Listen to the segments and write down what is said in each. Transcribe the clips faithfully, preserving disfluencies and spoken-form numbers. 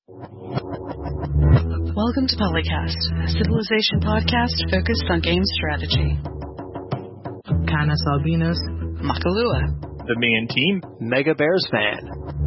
Welcome to Polycast, a civilization podcast focused on game strategy. Canis Albinus, Makalua, the main team, Mega Bears fan.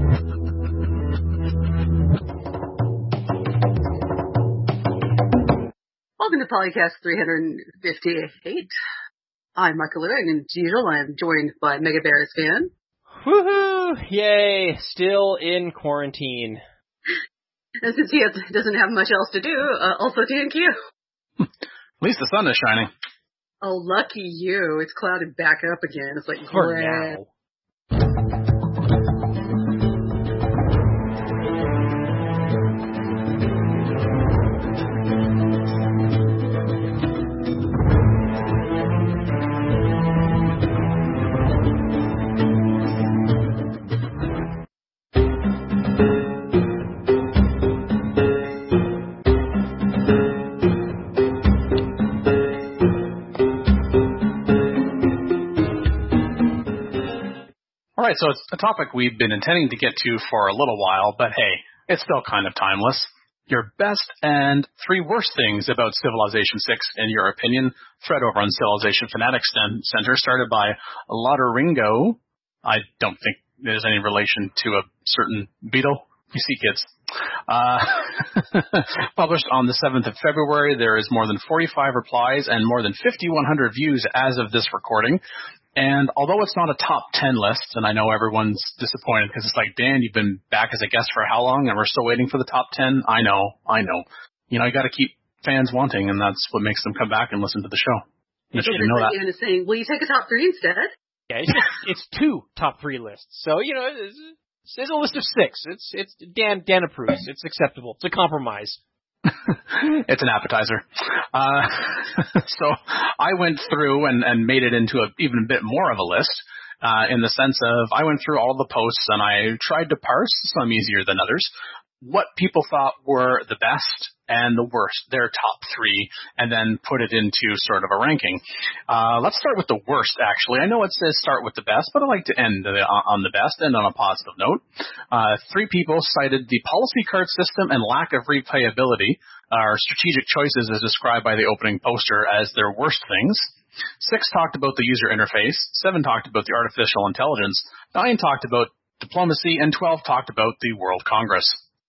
Welcome to Polycast three fifty-eight. I'm Makalua, and as usual, I'm joined by Mega Bears fan. Woohoo! Yay! Still in quarantine. And since he has, doesn't have much else to do, uh, also T N Q. At least the sun is shining. Oh, lucky you. It's clouded back up again. It's like, For great. now. All right, so it's a topic we've been intending to get to for a little while, but hey, it's still kind of timeless. Your best and three worst things about Civilization six, in your opinion. Thread over on Civilization Fanatics Center, started by Lotteringo. I don't think there's any relation to a certain beetle. You see, kids. Uh, published on the seventh of February, there is more than forty-five replies and more than fifty-one hundred views as of this recording. And although it's not a top ten list, and I know everyone's disappointed because it's like, Dan, you've been back as a guest for how long, and we're still waiting for the top ten? I know, I know. You know, you got to keep fans wanting, and that's what makes them come back and listen to the show. You So should know that. Dan is saying, will you take a top three instead? Yeah, it's, just, it's two top three lists. So, you know, it's, it's a list of six. It's it's Dan Dan approves. It's acceptable. It's a compromise. It's an appetizer. Uh, so I went through and, and made it into a, even a bit more of a list, uh, in the sense of I went through all the posts and I tried to parse, some easier than others, what people thought were the best and the worst, their top three, and then put it into sort of a ranking. Uh, let's start with the worst, actually. I know it says start with the best, but I like to end the, on the best and on a positive note. Uh, three people cited the policy card system and lack of replayability, or strategic choices as described by the opening poster, as their worst things. Six talked about the user interface. Seven talked about the artificial intelligence. Nine talked about diplomacy. And twelve talked about the World Congress.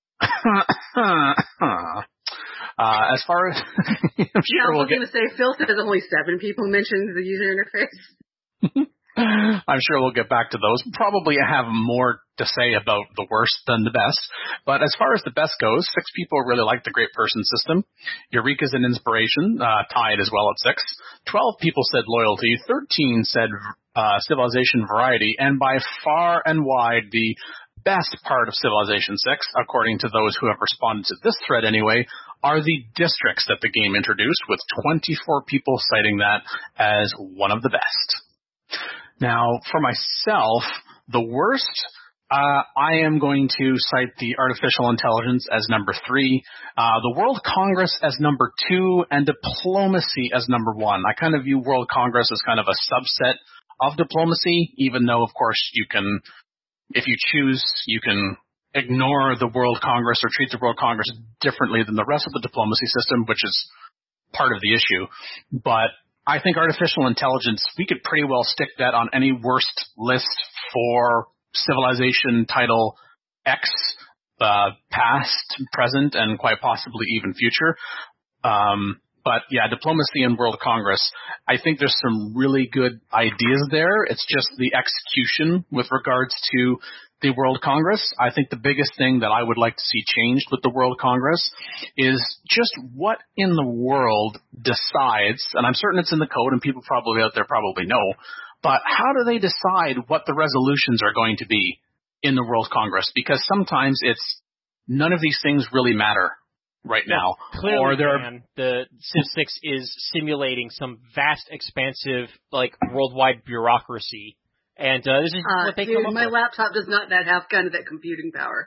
Uh, as far as I'm sure yeah, I was we'll going get, to say, Phil says only seven people mentioned the user interface. I'm sure we'll get back to those. Probably have more to say about the worst than the best. But as far as the best goes, six people really like the Great Person System. Eureka's an inspiration, uh, tied as well at six. Twelve people said loyalty. Thirteen said uh, civilization variety. And by far and wide, the best part of Civilization six, according to those who have responded to this thread anyway, are the districts that the game introduced, with twenty-four people citing that as one of the best. Now, for myself, the worst, uh, I am going to cite the artificial intelligence as number three, uh, the World Congress as number two, and diplomacy as number one. I kind of view World Congress as kind of a subset of diplomacy, even though, of course, you can, if you choose, you can ignore the World Congress or treat the World Congress differently than the rest of the diplomacy system, which is part of the issue. But I think artificial intelligence, we could pretty well stick that on any worst list for Civilization Title X, uh, past, present, and quite possibly even future. Um, but yeah, diplomacy and World Congress, I think there's some really good ideas there. It's just the execution with regards to the World Congress. I think the biggest thing that I would like to see changed with the World Congress is just what in the world decides, and I'm certain it's in the code and people probably out there probably know, but how do they decide what the resolutions are going to be in the World Congress? Because sometimes it's none of these things really matter right now. No, clearly, or there man, the Civ six is simulating some vast, expansive, like, worldwide bureaucracy. And uh, this is uh, what they dude, come up my with. laptop does not that have kind of that computing power.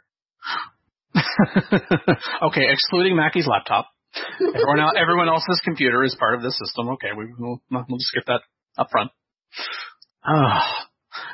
Okay, excluding Mackie's laptop. Everyone, else, everyone else's computer is part of this system. Okay, we, we'll, we'll just get that up front. Uh,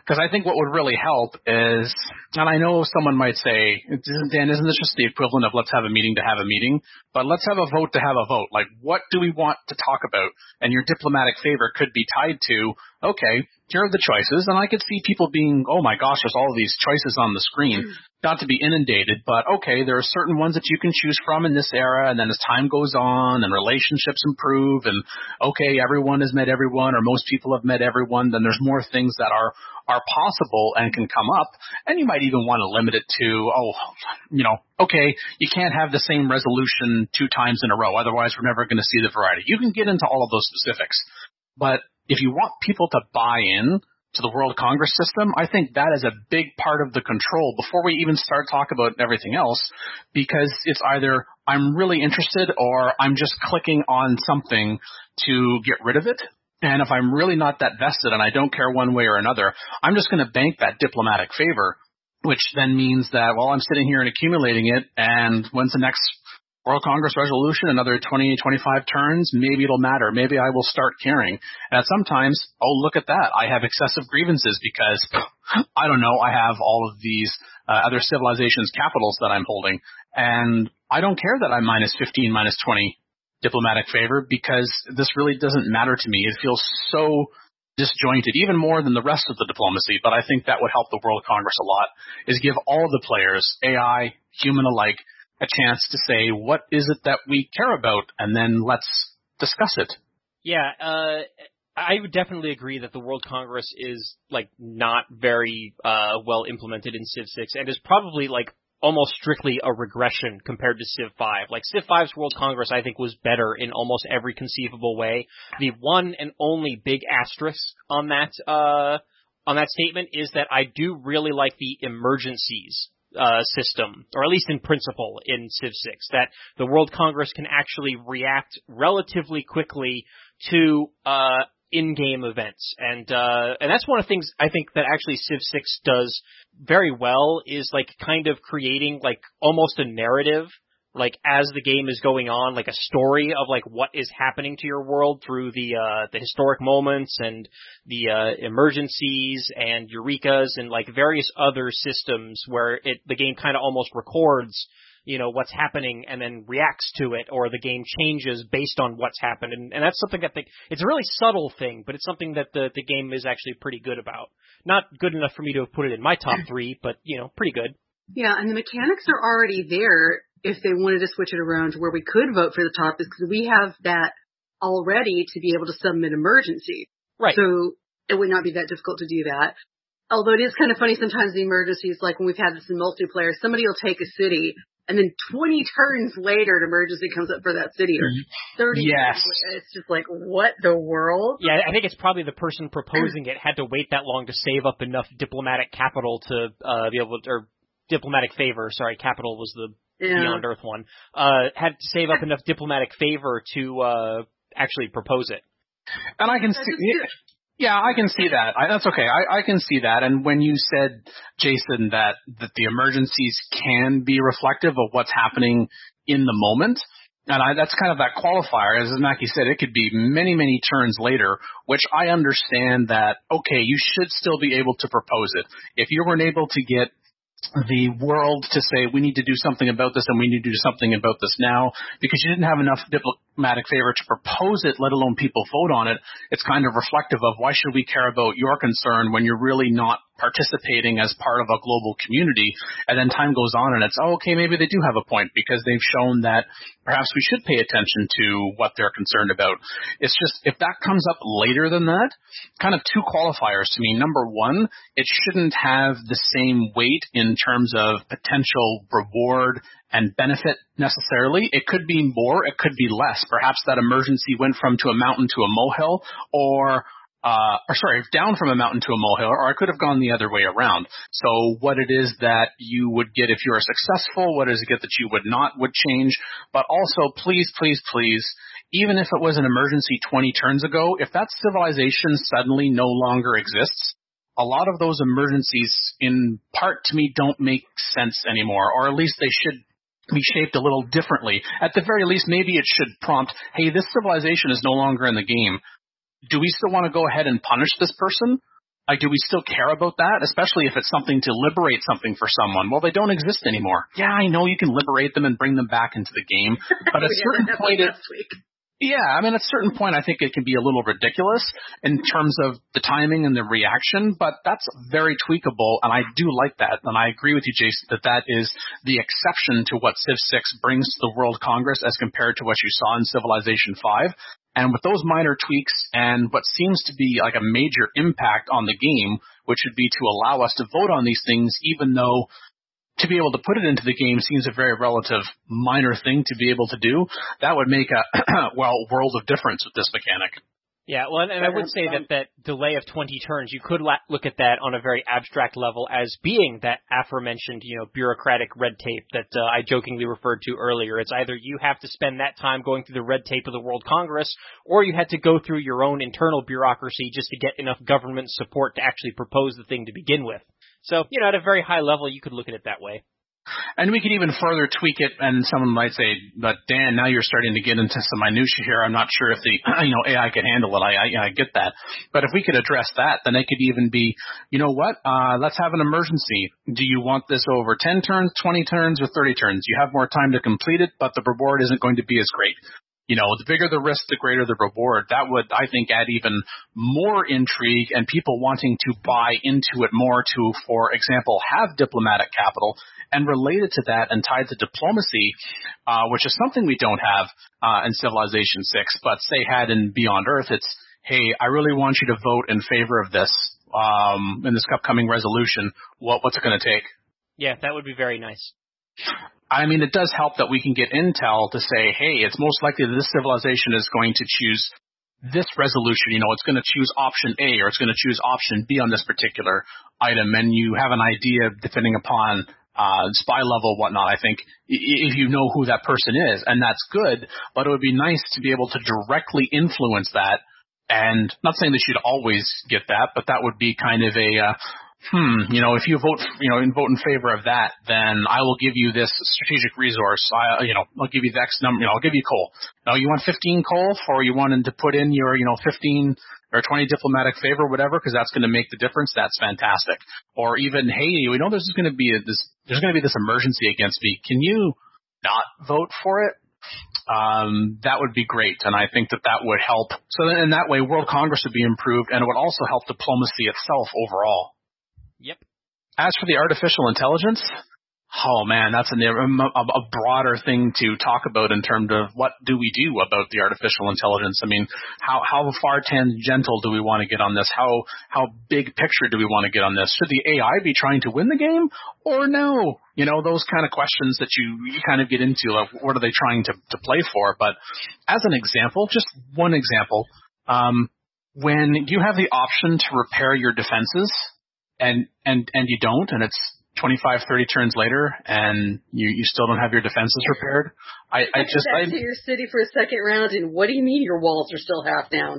Because I think what would really help is, and I know someone might say, isn't, Dan, isn't this just the equivalent of let's have a meeting to have a meeting? But let's have a vote to have a vote. Like, what do we want to talk about? And your diplomatic favor could be tied to, okay, here are the choices. And I could see people being, oh my gosh, there's all of these choices on the screen. Not to be inundated, but okay, there are certain ones that you can choose from in this era, and then as time goes on and relationships improve, and okay, everyone has met everyone, or most people have met everyone, then there's more things that are are possible and can come up, and you might even want to limit it to, oh, you know, okay, you can't have the same resolution two times in a row, otherwise we're never going to see the variety. You can get into all of those specifics, but if you want people to buy in to the World Congress system, I think that is a big part of the control before we even start talking about everything else, because it's either I'm really interested or I'm just clicking on something to get rid of it. And if I'm really not that vested and I don't care one way or another, I'm just going to bank that diplomatic favor, which then means that, well, I'm sitting here and accumulating it, and when's the next World Congress resolution, another twenty, twenty-five turns, maybe it'll matter. Maybe I will start caring. And sometimes, oh, look at that. I have excessive grievances because, I don't know, I have all of these uh, other civilizations' capitals that I'm holding. And I don't care that I'm minus fifteen, minus twenty diplomatic favor, because this really doesn't matter to me. It feels so disjointed, even more than the rest of the diplomacy. But I think that would help the World Congress a lot, is give all of the players, A I, human alike, a chance to say, what is it that we care about? And then let's discuss it. Yeah, uh, I would definitely agree that the World Congress is, like, not very uh, well implemented in Civ six, and is probably, like, almost strictly a regression compared to Civ five. Like, Civ five's World Congress, I think, was better in almost every conceivable way. The one and only big asterisk on that, uh, on that statement is that I do really like the emergencies Uh, system, or at least in principle in Civ six, that the World Congress can actually react relatively quickly to uh, in-game events. And uh, and that's one of the things I think that actually Civ six does very well, is like kind of creating like almost a narrative, like as the game is going on, like a story of like what is happening to your world through the uh the historic moments and the uh emergencies and eurekas and like various other systems where it the game kind of almost records, you know, what's happening and then reacts to it, or the game changes based on what's happened. And, and that's something I think it's a really subtle thing, but it's something that the the game is actually pretty good about. Not good enough for me to have put it in my top three, but you know, pretty good. Yeah, and the mechanics are already there. If they wanted to switch it around to where we could vote for the top, is because we have that already to be able to summon emergency. Right. So it would not be that difficult to do that. Although it is kind of funny sometimes the emergencies, like when we've had this in multiplayer, somebody will take a city, and then twenty turns later an emergency comes up for that city, or thirty. Yes. It's just like, what the world? Yeah, I think it's probably the person proposing it had to wait that long to save up enough diplomatic capital to uh, be able to, or diplomatic favor, sorry, capital was the Yeah. Beyond Earth one, uh, had to save up enough diplomatic favor to uh, actually propose it. And I can see, yeah, I can see that. I, that's okay. I, I can see that. And when you said, Jason, that, that the emergencies can be reflective of what's happening in the moment, and I, that's kind of that qualifier. As Mackie said, it could be many, many turns later, which I understand that, okay, you should still be able to propose it. If you weren't able to get the world to say, we need to do something about this and we need to do something about this now, because you didn't have enough diplomatic favor to propose it, let alone people vote on it, it's kind of reflective of why should we care about your concern when you're really not participating as part of a global community. And then time goes on and it's, oh, okay, maybe they do have a point, because they've shown that perhaps we should pay attention to what they're concerned about. It's just, if that comes up later than that, kind of two qualifiers to me. Number one, it shouldn't have the same weight in terms of potential reward and benefit necessarily. It could be more, it could be less. Perhaps that emergency went from to a mountain to a molehill, or Uh, or sorry, down from a mountain to a molehill, or I could have gone the other way around. So what it is that you would get if you are successful, what is it that you would not, would change. But also, please, please, please, even if it was an emergency twenty turns ago, if that civilization suddenly no longer exists, a lot of those emergencies, in part to me, don't make sense anymore, or at least they should be shaped a little differently. At the very least, maybe it should prompt, hey, this civilization is no longer in the game. Do we still want to go ahead and punish this person? Like, do we still care about that? Especially if it's something to liberate something for someone. Well, they don't exist anymore. Yeah, I know you can liberate them and bring them back into the game, but at a certain point, it, yeah, I mean, at a certain point, I think it can be a little ridiculous in terms of the timing and the reaction, but that's very tweakable, and I do like that. And I agree with you, Jason, that that is the exception to what Civ six brings to the World Congress as compared to what you saw in Civilization five. And with those minor tweaks and what seems to be like a major impact on the game, which would be to allow us to vote on these things, even though to be able to put it into the game seems a very relative minor thing to be able to do, that would make a, well, world of difference with this mechanic. Yeah, well, and, and I would say that that delay of twenty turns, you could la- look at that on a very abstract level as being that aforementioned, you know, bureaucratic red tape that uh, I jokingly referred to earlier. It's either you have to spend that time going through the red tape of the World Congress, or you had to go through your own internal bureaucracy just to get enough government support to actually propose the thing to begin with. So, you know, at a very high level, you could look at it that way. And we could even further tweak it, and someone might say, but Dan, now you're starting to get into some minutia here. I'm not sure if the you know A I could handle it. I, I, I get that. But if we could address that, then it could even be, you know what, uh, let's have an emergency. Do you want this over ten turns, twenty turns, or thirty turns? You have more time to complete it, but the reward isn't going to be as great. You know, the bigger the risk, the greater the reward. That would, I think, add even more intrigue and people wanting to buy into it more to, for example, have diplomatic capital. And related to that and tied to diplomacy, uh, which is something we don't have uh, in Civilization six, but say had in Beyond Earth, it's, hey, I really want you to vote in favor of this um, in this upcoming resolution. What, what's it going to take? Yeah, that would be very nice. I mean, it does help that we can get intel to say, hey, it's most likely that this civilization is going to choose this resolution. You know, it's going to choose option A or it's going to choose option B on this particular item. And you have an idea, depending upon uh spy level, whatnot, I think, if you know who that person is. And that's good, but it would be nice to be able to directly influence that. And not saying that you'd always get that, but that would be kind of a... Uh, Hmm, you know, if you vote, you know, and vote in favor of that, then I will give you this strategic resource. I, you know, I'll give you the X number, you know, I'll give you coal. Now, you want fifteen coal for you wanted to put in your, you know, fifteen or twenty diplomatic favor, whatever, because that's going to make the difference. That's fantastic. Or even, hey, we know there's going to be a, this, there's going to be this emergency against me. Can you not vote for it? Um, that would be great, and I think that that would help. So then in that way, World Congress would be improved, and it would also help diplomacy itself overall. Yep. As for the artificial intelligence, oh man, that's a, a broader thing to talk about in terms of what do we do about the artificial intelligence. I mean, how how far tangential do we want to get on this? How how big picture do we want to get on this? Should the A I be trying to win the game or no? You know, those kind of questions that you, you kind of get into, like what are they trying to, to play for? But as an example, just one example, um, when you have the option to repair your defenses, And, and, and you don't, and it's twenty-five, thirty turns later, and you, you still don't have your defenses repaired. I, I just, back I, to your city for a second round, and what do you mean your walls are still half down?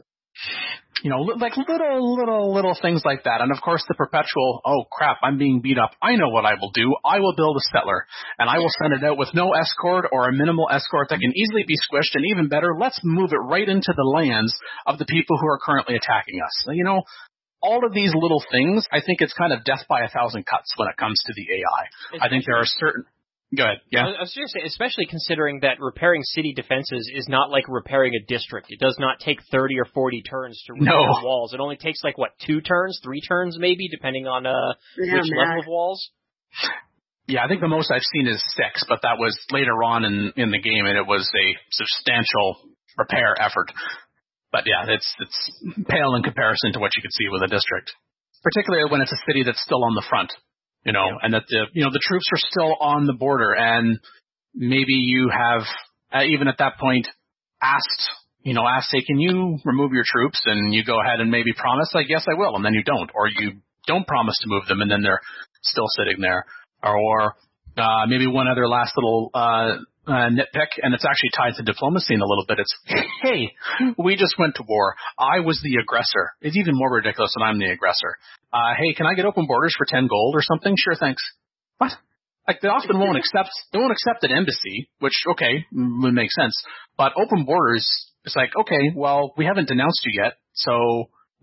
You know, like little, little, little things like that. And of course the perpetual, oh crap, I'm being beat up. I know what I will do. I will build a settler, and I will send it out with no escort or a minimal escort that can easily be squished, and even better, let's move it right into the lands of the people who are currently attacking us. You know, all of these little things, I think it's kind of death by a thousand cuts when it comes to the A I. It's I think there are certain... Go ahead. Yeah. I was just saying, especially considering that repairing city defenses is not like repairing a district. It does not take thirty or forty turns to repair no. walls. It only takes like, what, two turns, three turns maybe, depending on uh, yeah, which man. level of walls? Yeah, I think the most I've seen is six, but that was later on in, in the game, and it was a substantial repair effort. But yeah, it's it's pale in comparison to what you could see with a district, particularly when it's a city that's still on the front, you know, yeah. and that the you know the troops are still on the border, and maybe you have uh, even at that point asked, you know, asked, hey, can you remove your troops? And you go ahead and maybe promise, like, yes, I will, and then you don't, or you don't promise to move them, and then they're still sitting there, or uh, maybe one other last little. Uh, Uh, nitpick, and it's actually tied to diplomacy in a little bit. It's, hey, we just went to war. I was the aggressor. It's even more ridiculous when I'm the aggressor. Uh, hey, can I get open borders for ten gold or something? Sure, thanks. What? Like, they often won't accept, they won't accept an embassy, which, okay, would make sense. But open borders, it's like, okay, well, we haven't denounced you yet, so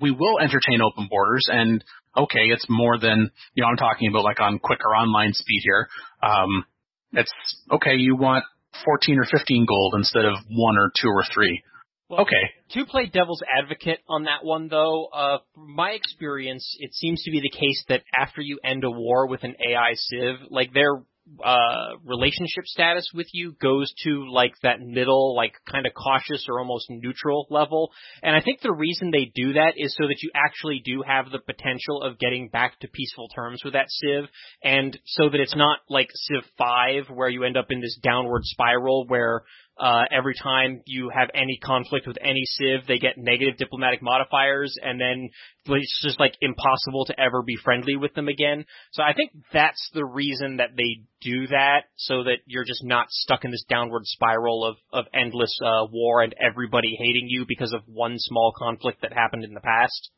we will entertain open borders, and okay, it's more than, you know, I'm talking about like on quicker online speed here. Um, it's, okay, you want fourteen or fifteen gold instead of one or two or three. Well, okay. To play devil's advocate on that one, though, uh, from my experience, it seems to be the case that after you end a war with an A I civ, like their uh, relationship status with you goes to like that middle, like kind of cautious or almost neutral level. And I think the reason they do that is so that you actually do have the potential of getting back to peaceful terms with that civ, and so that it's not like Civ five where you end up in this downward spiral where Uh, every time you have any conflict with any civ, they get negative diplomatic modifiers, and then it's just like impossible to ever be friendly with them again. So I think that's the reason that they do that, so that you're just not stuck in this downward spiral of, of endless uh, war and everybody hating you because of one small conflict that happened in the past.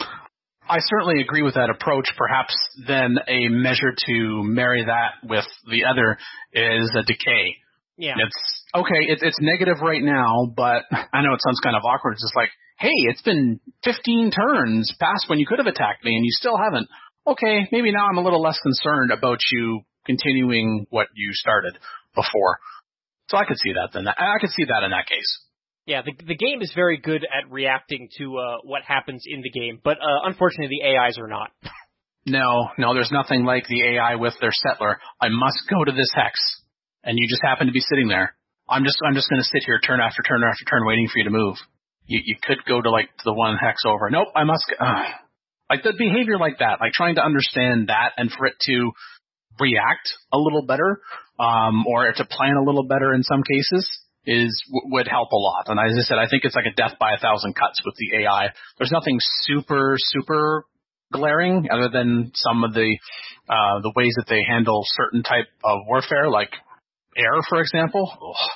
I certainly agree with that approach. Perhaps then a measure to marry that with the other is a decay. Yeah. It's okay, it, it's negative right now, but I know it sounds kind of awkward. It's just like, hey, it's been fifteen turns past when you could have attacked me and you still haven't. Okay, maybe now I'm a little less concerned about you continuing what you started before. So I could see that then. I could see that in that case. Yeah, the the game is very good at reacting to uh, what happens in the game, but uh, unfortunately the A Is are not. No, no, there's nothing like the A I with their settler. I must go to this hex. And you just happen to be sitting there. I'm just, I'm just going to sit here turn after turn after turn waiting for you to move. You, you could go to like the one hex over. Nope, I must, uh, like the behavior like that, like trying to understand that and for it to react a little better, um, or to plan a little better in some cases is, w- would help a lot. And as I said, I think it's like a death by a thousand cuts with the A I. There's nothing super, super glaring other than some of the, uh, the ways that they handle certain type of warfare, like air, for example,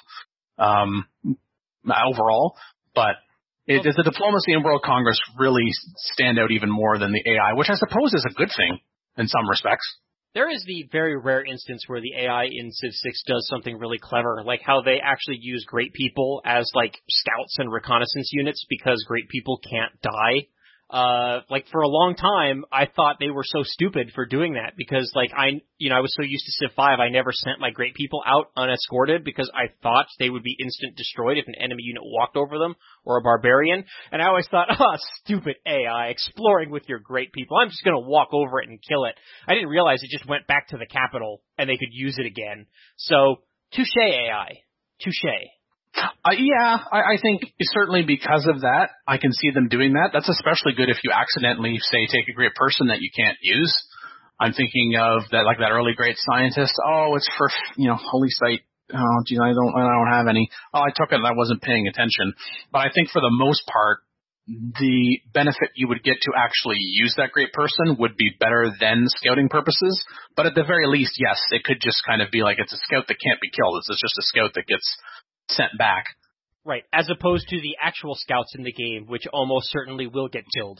um, overall, but it, the diplomacy and World Congress really stand out even more than the A I, which I suppose is a good thing in some respects. There is the very rare instance where the A I in Civ six does something really clever, like how they actually use great people as like scouts and reconnaissance units because great people can't die. Uh, like for a long time, I thought they were so stupid for doing that because like I, you know, I was so used to Civ five, I never sent my great people out unescorted because I thought they would be instant destroyed if an enemy unit walked over them or a barbarian. And I always thought, oh, stupid A I, exploring with your great people. I'm just going to walk over it and kill it. I didn't realize it just went back to the capital and they could use it again. So, touche A I. Touche. Uh, yeah, I, I think certainly because of that, I can see them doing that. That's especially good if you accidentally, say, take a great person that you can't use. I'm thinking of that, like that early great scientist. Oh, it's for, you know, holy site. Oh, gee, I don't, I don't have any. Oh, I took it and I wasn't paying attention. But I think for the most part, the benefit you would get to actually use that great person would be better than scouting purposes. But at the very least, yes, it could just kind of be like it's a scout that can't be killed. It's just a scout that gets sent back. Right, as opposed to the actual scouts in the game, which almost certainly will get killed.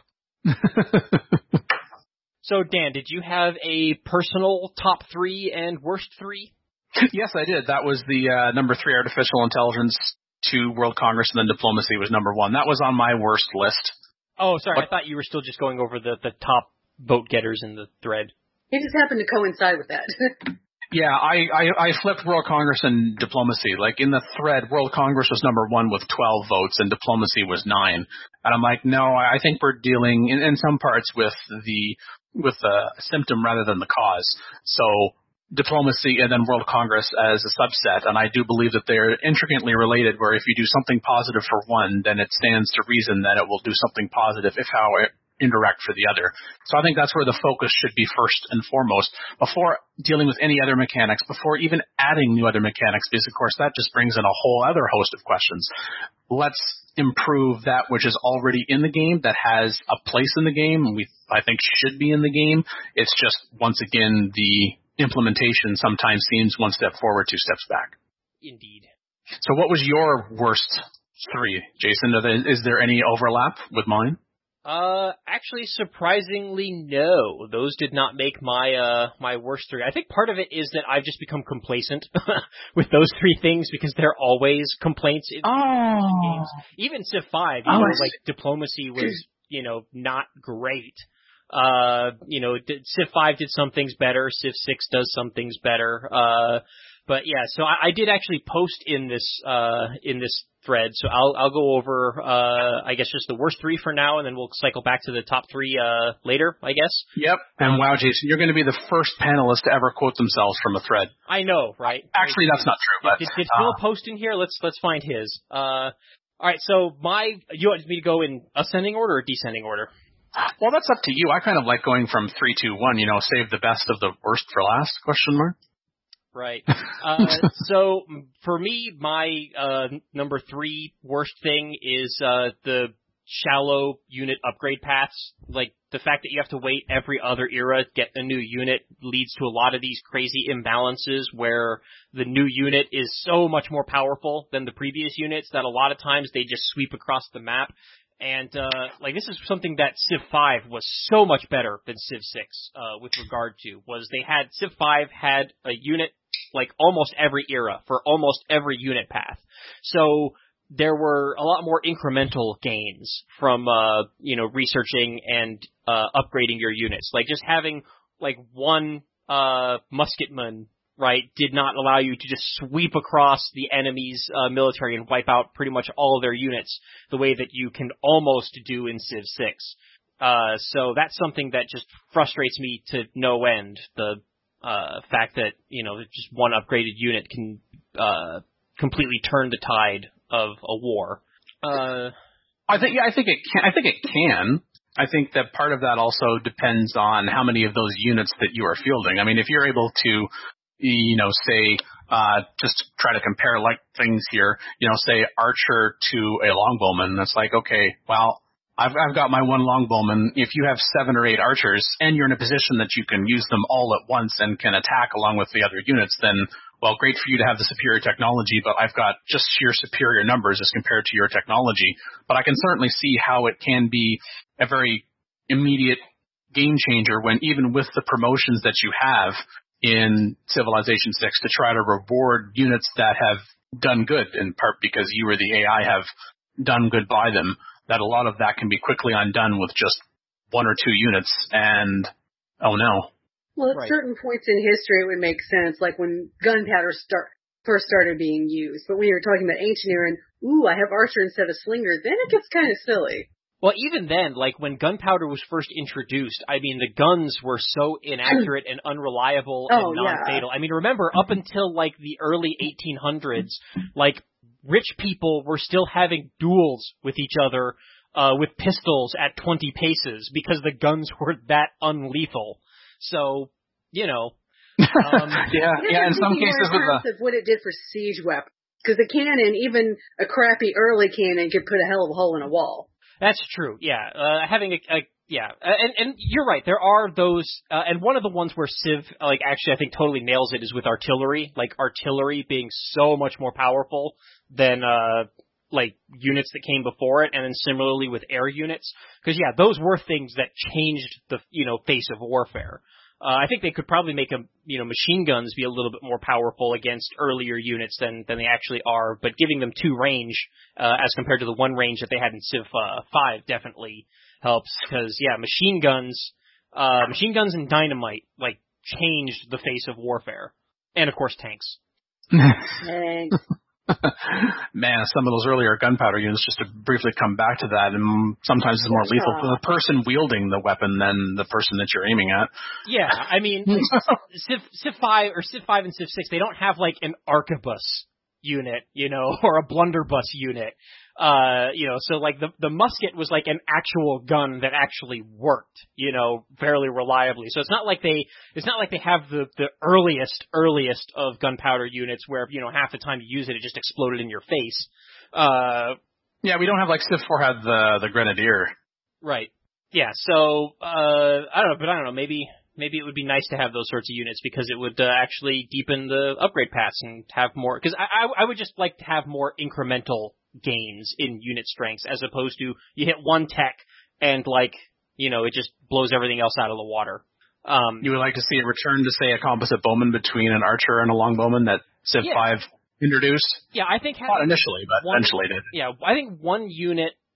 So, Dan, did you have a personal top three and worst three? Yes, I did. That was the uh, number three, artificial intelligence, two, World Congress, and then diplomacy was number one. That was on my worst list. Oh, sorry, but, I thought you were still just going over the, the top vote getters in the thread. It just happened to coincide with that. Yeah, I, I, I flipped World Congress and diplomacy. Like in the thread, World Congress was number one with twelve votes and diplomacy was nine. And I'm like, no, I think we're dealing in, in some parts with the, with the symptom rather than the cause. So diplomacy and then World Congress as a subset. And I do believe that they're intricately related where if you do something positive for one, then it stands to reason that it will do something positive if how it indirect for the other. So I think that's where the focus should be first and foremost before dealing with any other mechanics, before even adding new other mechanics, because of course that just brings in a whole other host of questions. Let's improve that which is already in the game, that has a place in the game, and we I think should be in the game. It's just, once again, the implementation sometimes seems one step forward, two steps back. Indeed. So what was your worst three, Jason? Is there any overlap with mine? Uh, actually, surprisingly, no. Those did not make my, uh, my worst three. I think part of it is that I've just become complacent with those three things because they're always complaints in, oh. in games. Even Civ five, you oh, know, like diplomacy was, you know, not great. Uh, you know, Civ five did some things better. Civ six does some things better. Uh, but yeah, so I, I did actually post in this, uh, in this thread. So I'll, I'll go over, uh, I guess just the worst three for now, and then we'll cycle back to the top three, uh, later, I guess. Yep. And wow, Jason, you're going to be the first panelist to ever quote themselves from a thread. I know, right? Actually, that's not true, but. Did, did, did Phil uh, post in here? Let's, let's find his. Uh, all right. So my, you want me to go in ascending order or descending order? Well, that's up to you. I kind of like going from three, two, one. You know, save the best of the worst for last? Question mark. Right. Uh, so for me, my uh, number three worst thing is uh, the shallow unit upgrade paths. Like the fact that you have to wait every other era to get a new unit leads to a lot of these crazy imbalances where the new unit is so much more powerful than the previous units that a lot of times they just sweep across the map. And, uh, like, this is something that Civ five was so much better than Civ six, uh, with regard to, was they had, Civ five had a unit, like, almost every era, for almost every unit path. So, there were a lot more incremental gains from, uh, you know, researching and, uh, upgrading your units. Like, just having, like, one, uh, musketman, right, did not allow you to just sweep across the enemy's uh, military and wipe out pretty much all of their units the way that you can almost do in Civ six. Uh, so that's something that just frustrates me to no end. The uh, fact that, you know, just one upgraded unit can uh, completely turn the tide of a war. Uh, I think, yeah, I think it can. I think it can. I think that part of that also depends on how many of those units that you are fielding. I mean, if you're able to, you know, say, uh, just try to compare like things here, you know, say archer to a longbowman, that's like, okay, well, I've, I've got my one longbowman. If you have seven or eight archers and you're in a position that you can use them all at once and can attack along with the other units, then, well, great for you to have the superior technology, but I've got just sheer superior numbers as compared to your technology. But I can certainly see how it can be a very immediate game changer when even with the promotions that you have in Civilization six to try to reward units that have done good, in part because you or the A I have done good by them, that a lot of that can be quickly undone with just one or two units, and oh no. Well, at right. certain points in history it would make sense, like when gunpowder start, first started being used. But when you're talking about ancient era and, ooh, I have archer instead of slinger, then it gets kind of silly. Well, even then, like, when gunpowder was first introduced, I mean, the guns were so inaccurate and unreliable oh, and non-fatal. yeah. I mean, remember, up until, like, the early eighteen hundreds, like, rich people were still having duels with each other uh, with pistols at twenty paces because the guns were that unlethal. So, you know. Um, yeah, yeah, in some cases with the... of what it did for siege weapons. Because the cannon, even a crappy early cannon, could put a hell of a hole in a wall. That's true, yeah. Uh, having a, a yeah, and, and you're right, there are those, uh, and one of the ones where Civ, like, actually I think totally nails it is with artillery, like, artillery being so much more powerful than, uh, like, units that came before it, and then similarly with air units, because, yeah, those were things that changed the, you know, face of warfare. Uh, I think they could probably make, a, you know, machine guns be a little bit more powerful against earlier units than, than they actually are, but giving them two range, uh, as compared to the one range that they had in Civ, uh, five definitely helps, because, yeah, machine guns, uh, machine guns and dynamite, like, changed the face of warfare. And, of course, tanks. Thanks. Man, some of those earlier gunpowder units, just to briefly come back to that, and sometimes it's more lethal for the person wielding the weapon than the person that you're aiming at. Yeah, I mean, like, Civ, Civ five or Civ five and Civ six, they don't have like an arquebus unit, you know, or a blunderbuss unit. Uh, you know, so like the the musket was like an actual gun that actually worked, you know, fairly reliably. So it's not like they it's not like they have the the earliest earliest of gunpowder units where, you know, half the time you use it, it just exploded in your face. Uh, yeah, we don't have like Civ four had the the grenadier. Right. Yeah. So uh, I don't know, but I don't know. Maybe maybe it would be nice to have those sorts of units because it would uh, actually deepen the upgrade paths and have more. Because I, I I would just like to have more incremental gains in unit strengths as opposed to you hit one tech and like, you know, it just blows everything else out of the water. Um, you would like to see a return to, say, a composite bowman between an archer and a longbowman that Civ yeah. five introduced? Yeah, I think not initially, but one, eventually did. Yeah, I think one unit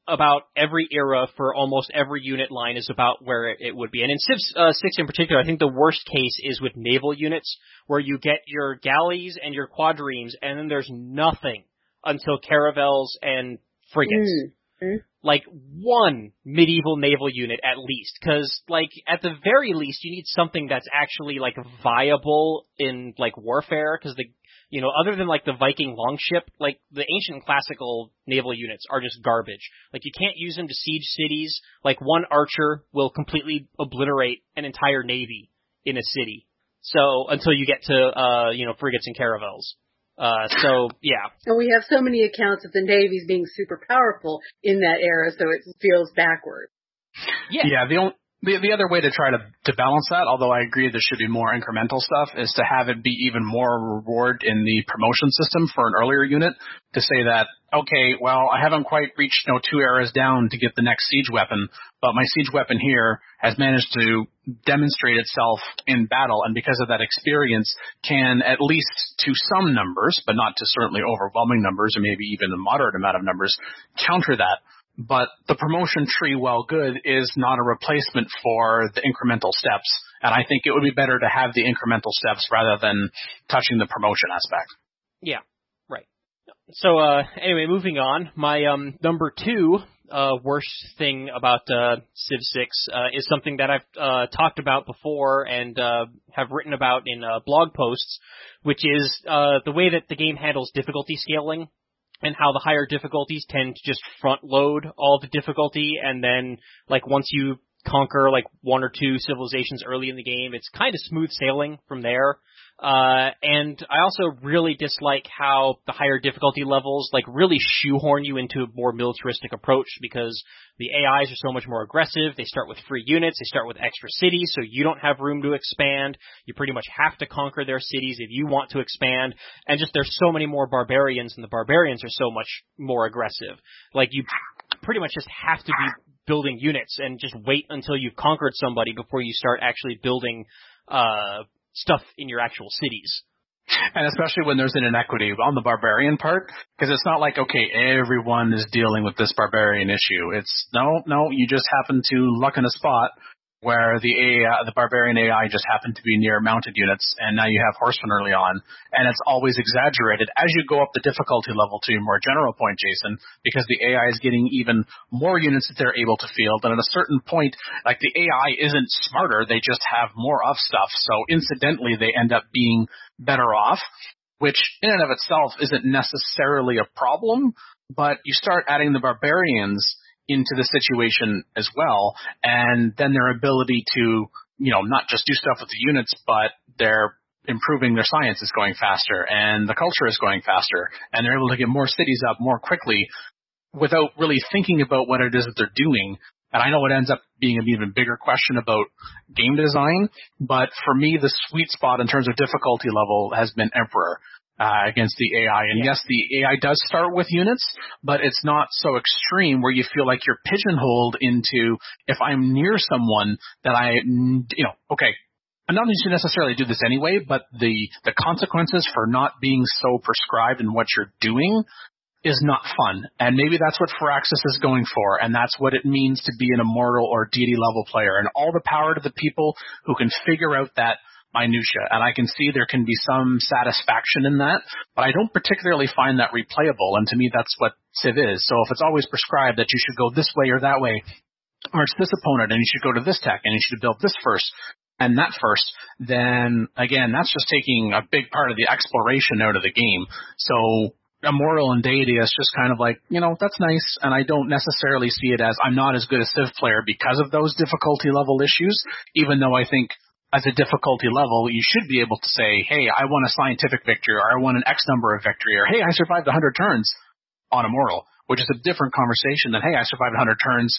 about every era for almost every unit line is about where it, it would be. And in Civ uh, six in particular, I think the worst case is with naval units, where you get your galleys and your quadriremes, and then there's nothing until caravels and frigates. Mm-hmm. Like, one medieval naval unit at least, because, like, at the very least, you need something that's actually, like, viable in, like, warfare, because the, you know, other than, like, the Viking longship, like, the ancient classical naval units are just garbage. Like, you can't use them to siege cities. Like, one archer will completely obliterate an entire navy in a city. So, until you get to, uh, you know, frigates and caravels. Uh, so, yeah. And we have so many accounts of the navies being super powerful in that era, so it feels backward. Yeah. Yeah, the only, the, the other way to try to, to balance that, although I agree there should be more incremental stuff, is to have it be even more reward in the promotion system for an earlier unit, to say that, okay, well, I haven't quite reached, you know, two eras down to get the next siege weapon, but my siege weapon here has managed to demonstrate itself in battle, and because of that experience can, at least to some numbers, but not to certainly overwhelming numbers, or maybe even a moderate amount of numbers, counter that. But the promotion tree, while good, is not a replacement for the incremental steps, and I think it would be better to have the incremental steps rather than touching the promotion aspect. Yeah, right. So, uh, anyway, moving on, my um number two Uh, worst thing about uh, Civ six uh, is something that I've uh, talked about before and uh, have written about in uh, blog posts, which is uh, the way that the game handles difficulty scaling, and how the higher difficulties tend to just front load all the difficulty, and then like once you conquer like one or two civilizations early in the game, it's kind of smooth sailing from there. Uh, and I also really dislike how the higher difficulty levels, like, really shoehorn you into a more militaristic approach, because the A Is are so much more aggressive. They start with free units. They start with extra cities, so you don't have room to expand. You pretty much have to conquer their cities if you want to expand. And just there's so many more barbarians, and the barbarians are so much more aggressive. Like, you pretty much just have to be building units and just wait until you've conquered somebody before you start actually building, uh, stuff in your actual cities. And especially when there's an inequity on the barbarian part, because it's not like, okay, everyone is dealing with this barbarian issue. It's, no, no, you just happen to luck in a spot where the A I, the barbarian A I just happened to be near mounted units, and now you have horsemen early on, and it's always exaggerated as you go up the difficulty level to your more general point, Jason, because the A I is getting even more units that they're able to field, and at a certain point, like, the A I isn't smarter, they just have more of stuff, so incidentally they end up being better off, which in and of itself isn't necessarily a problem, but you start adding the barbarians into the situation as well, and then their ability to, you know, not just do stuff with the units, but they're improving their science is going faster, and the culture is going faster, and they're able to get more cities up more quickly without really thinking about what it is that they're doing. And I know it ends up being an even bigger question about game design, but for me, the sweet spot in terms of difficulty level has been Emperor. Uh, against the A I. And yes, the A I does start with units, but it's not so extreme where you feel like you're pigeonholed into, if I'm near someone that I, you know, okay, I'm not going to necessarily do this anyway, but the, the consequences for not being so prescribed in what you're doing is not fun. And maybe that's what Firaxis is going for, and that's what it means to be an immortal or deity level player. And all the power to the people who can figure out that minutia, and I can see there can be some satisfaction in that, but I don't particularly find that replayable, and to me that's what Civ is. So if it's always prescribed that you should go this way or that way, or it's this opponent and you should go to this tech and you should build this first and that first, then again, that's just taking a big part of the exploration out of the game. So Immortal and Deity is just kind of like, you know, that's nice, and I don't necessarily see it as I'm not as good a Civ player because of those difficulty level issues, even though I think as a difficulty level, you should be able to say, hey, I won a scientific victory, or I won an X number of victory, or hey, I survived one hundred turns on Immortal, which is a different conversation than, hey, I survived one hundred turns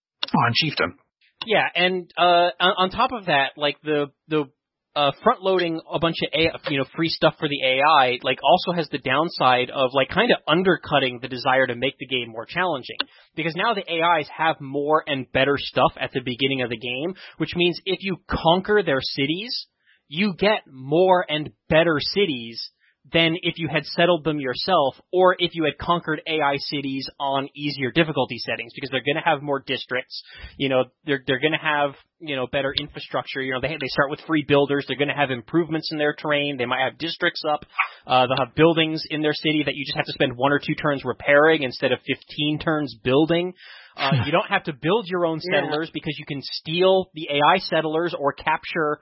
on Chieftain. Yeah, and uh, on top of that, like the the uh, front loading a bunch of A, you know, free stuff for the A I, like, also has the downside of, like, kind of undercutting the desire to make the game more challenging, because now the A Is have more and better stuff at the beginning of the game, which means if you conquer their cities, you get more and better cities than if you had settled them yourself, or if you had conquered A I cities on easier difficulty settings, because they're going to have more districts. You know, they're they're going to have, you know, better infrastructure. You know, they they start with free builders. They're going to have improvements in their terrain. They might have districts up. Uh, they'll have buildings in their city that you just have to spend one or two turns repairing instead of fifteen turns building. Uh, you don't have to build your own settlers, yeah, because you can steal the A I settlers or capture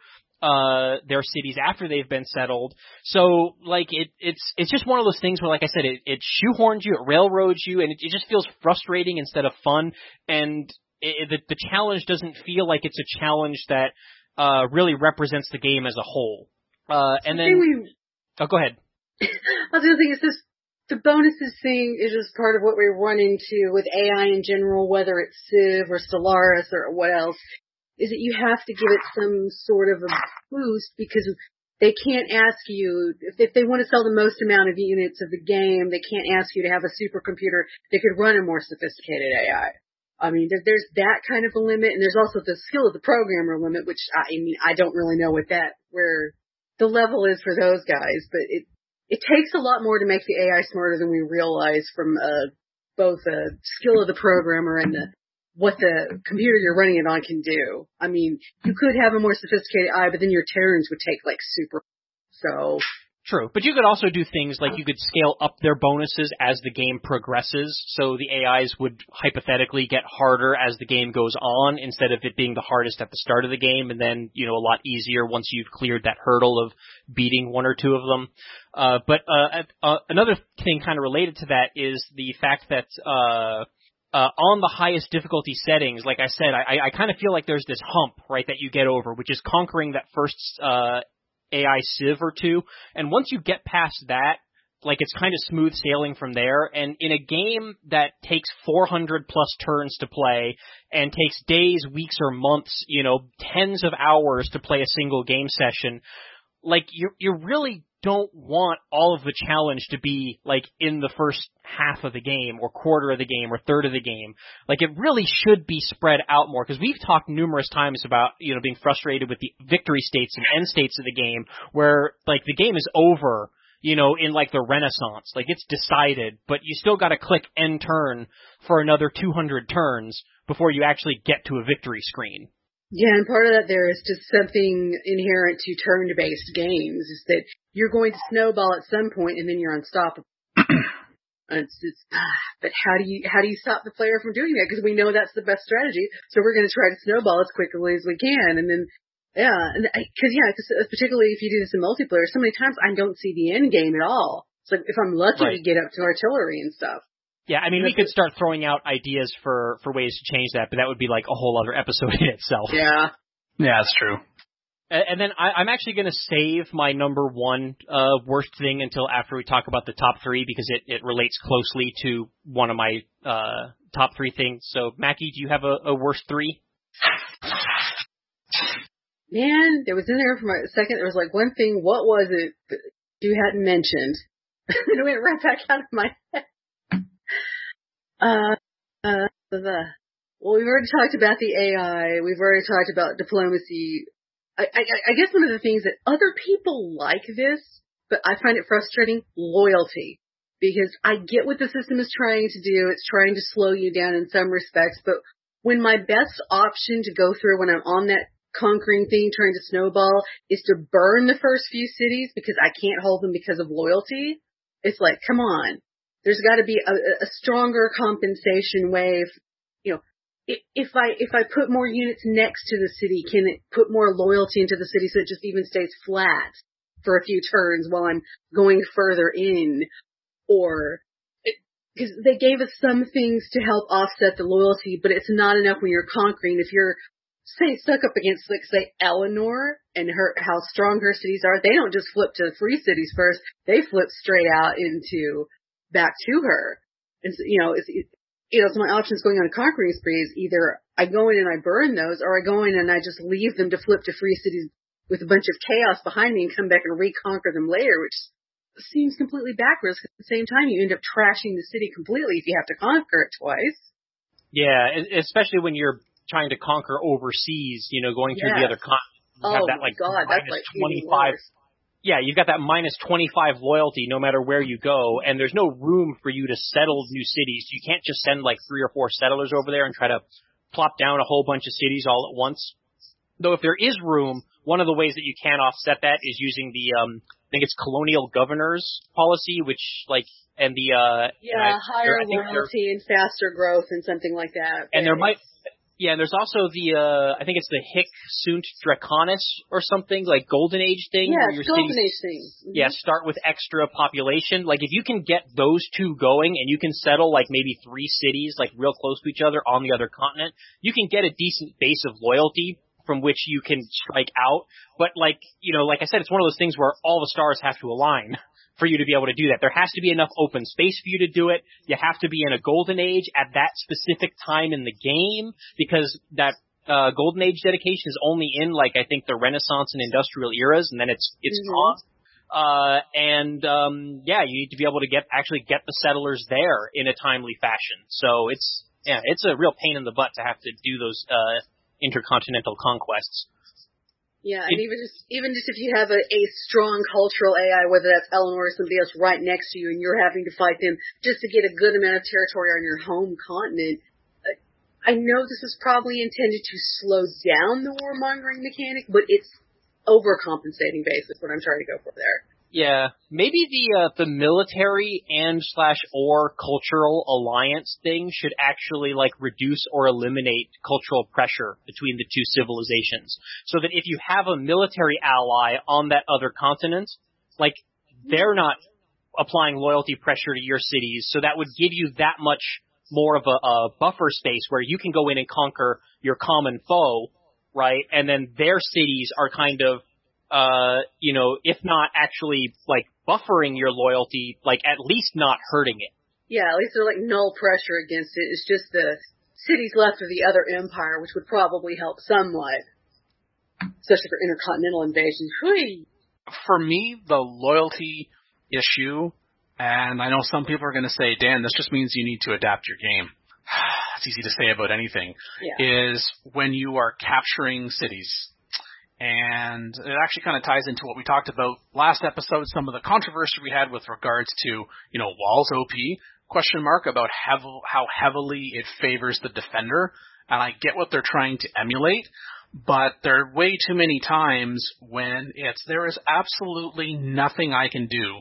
uh their cities after they've been settled. So like it it's it's just one of those things where, like I said, it, it shoehorns you, it railroads you, and it, it just feels frustrating instead of fun. And it, the the challenge doesn't feel like it's a challenge that uh really represents the game as a whole. Uh and then we, oh go ahead. I was gonna say, it's just the bonuses thing is just part of what we run into with A I in general, whether it's Civ or Stellaris or what else, is that you have to give it some sort of a boost, because they can't ask you, if, if they want to sell the most amount of units of the game, they can't ask you to have a supercomputer that could run a more sophisticated A I. I mean, there, there's that kind of a limit, and there's also the skill of the programmer limit, which I, I mean, I don't really know what that, where the level is for those guys, but it, it takes a lot more to make the A I smarter than we realize, from uh, both the skill of the programmer and the what the computer you're running it on can do. I mean, you could have a more sophisticated A I, but then your turns would take like super. So true, but you could also do things like you could scale up their bonuses as the game progresses, so the A Is would hypothetically get harder as the game goes on, instead of it being the hardest at the start of the game and then, you know, a lot easier once you've cleared that hurdle of beating one or two of them. Uh, but uh, uh, another thing kind of related to that is the fact that uh, Uh, on the highest difficulty settings, like I said, I, I kind of feel like there's this hump, right, that you get over, which is conquering that first uh, A I civ or two. And once you get past that, like, it's kind of smooth sailing from there. And in a game that takes four hundred plus turns to play and takes days, weeks, or months, you know, tens of hours to play a single game session, like, you you really don't want all of the challenge to be, like, in the first half of the game or quarter of the game or third of the game. Like, it really should be spread out more, because we've talked numerous times about, you know, being frustrated with the victory states and end states of the game where, like, the game is over, you know, in, like, the Renaissance. Like, it's decided, but you still got to click end turn for another two hundred turns before you actually get to a victory screen. Yeah, and part of that there is just something inherent to turn-based games, is that you're going to snowball at some point and then you're unstoppable. it's, it's, but how do you how do you stop the player from doing that? Because we know that's the best strategy, so we're going to try to snowball as quickly as we can, and then yeah, and because yeah, cause particularly if you do this in multiplayer, so many times I don't see the end game at all. So if I'm lucky right. to get up to artillery and stuff. Yeah, I mean, we could start throwing out ideas for, for ways to change that, but that would be like a whole other episode in itself. Yeah. Yeah, that's true. And, and then I, I'm actually going to save my number one uh, worst thing until after we talk about the top three, because it, it relates closely to one of my uh, top three things. So, Mackie, do you have a, a worst three? Man, there was in there for a second, there was like one thing, what was it that you hadn't mentioned? And it went right back out of my head. Uh, uh, the, well, we've already talked about the A I. We've already talked about diplomacy. I, I, I guess one of the things that other people like this, but I find it frustrating, loyalty. Because I get what the system is trying to do. It's trying to slow you down in some respects. But when my best option to go through when I'm on that conquering thing, trying to snowball, is to burn the first few cities because I can't hold them because of loyalty, it's like, come on. There's got to be a, a stronger compensation way. If, you know, if, if I if I put more units next to the city, can it put more loyalty into the city so it just even stays flat for a few turns while I'm going further in? Or because they gave us some things to help offset the loyalty, but it's not enough when you're conquering. If you're say stuck up against, like, say, Eleanor and her how strong her cities are, they don't just flip to free cities first. They flip straight out into back to her. And so, you know, it's, it, you know, so my options going on a conquering spree is either I go in and I burn those, or I go in and I just leave them to flip to free cities with a bunch of chaos behind me and come back and reconquer them later, which seems completely backwards. At the same time, you end up trashing the city completely if you have to conquer it twice. Yeah, especially when you're trying to conquer overseas, you know, going through yes. the other continent. Oh have that, my like, God, that's like twenty-five yeah, you've got that minus twenty-five loyalty no matter where you go, and there's no room for you to settle new cities. You can't just send like three or four settlers over there and try to plop down a whole bunch of cities all at once. Though if there is room, one of the ways that you can offset that is using the, um, I think it's colonial governors policy, which like, and the, uh, yeah, uh, higher loyalty and faster growth and something like that. And there might, yeah, and there's also the, uh, I think it's the Hic Sunt Draconis or something, like Golden Age thing. Yeah, where your Golden cities, Age thing. Mm-hmm. Yeah, start with extra population. Like if you can get those two going and you can settle like maybe three cities like real close to each other on the other continent, you can get a decent base of loyalty from which you can strike out. But like, you know, like I said, it's one of those things where all the stars have to align for you to be able to do that. There has to be enough open space for you to do it. You have to be in a golden age at that specific time in the game, because that uh golden age dedication is only in like I think the Renaissance and industrial eras, and then it's it's mm-hmm. gone. Uh and um yeah, you need to be able to get actually get the settlers there in a timely fashion. So it's yeah, it's a real pain in the butt to have to do those uh intercontinental conquests. Yeah, and even just even just if you have a, a strong cultural A I, whether that's Eleanor or somebody else right next to you, and you're having to fight them just to get a good amount of territory on your home continent, uh, I know this is probably intended to slow down the warmongering mechanic, but it's overcompensating basis what I'm trying to go for there. Yeah, maybe the uh, the military and slash or cultural alliance thing should actually like reduce or eliminate cultural pressure between the two civilizations, so that if you have a military ally on that other continent, like they're not applying loyalty pressure to your cities, so that would give you that much more of a, a buffer space where you can go in and conquer your common foe, right? And then their cities are kind of Uh, you know, if not actually, like, buffering your loyalty, like, at least not hurting it. Yeah, at least they're, like, null pressure against it. It's just the cities left of the other empire, which would probably help somewhat. Especially for intercontinental invasions. Whee! For me, the loyalty issue, and I know some people are going to say, Dan, this just means you need to adapt your game. It's easy to say about anything. Yeah. Is when you are capturing cities. And it actually kind of ties into what we talked about last episode, some of the controversy we had with regards to, you know, walls O P, question mark, about hev- how heavily it favors the defender. And I get what they're trying to emulate, but there are way too many times when it's, there is absolutely nothing I can do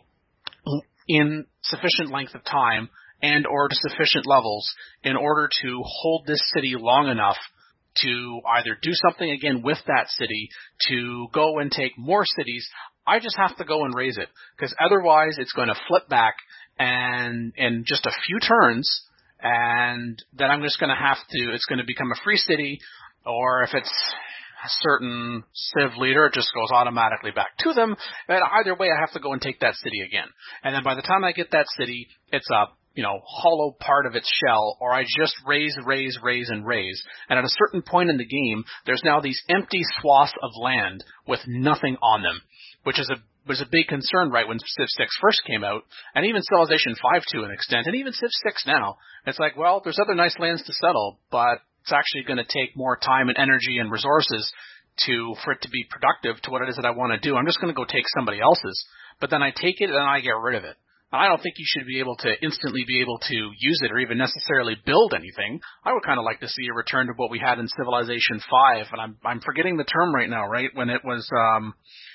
in sufficient length of time and or to sufficient levels in order to hold this city long enough to either do something again with that city, to go and take more cities. I just have to go and raise it, because otherwise it's going to flip back and in just a few turns, and then I'm just going to have to, it's going to become a free city, or if it's a certain civ leader, it just goes automatically back to them. And either way, I have to go and take that city again. And then by the time I get that city, it's a you know, hollow part of its shell, or I just raise, raise, raise, and raise. And at a certain point in the game, there's now these empty swaths of land with nothing on them, which is a was a big concern right when Civ six first came out, and even Civilization five to an extent, and even Civ six now. It's like, well, there's other nice lands to settle, but it's actually going to take more time and energy and resources to for it to be productive to what it is that I want to do. I'm just going to go take somebody else's, but then I take it and I get rid of it. I don't think you should be able to instantly be able to use it or even necessarily build anything. I would kind of like to see a return to what we had in Civilization five, and I'm I'm forgetting the term right now, right? When it was, um,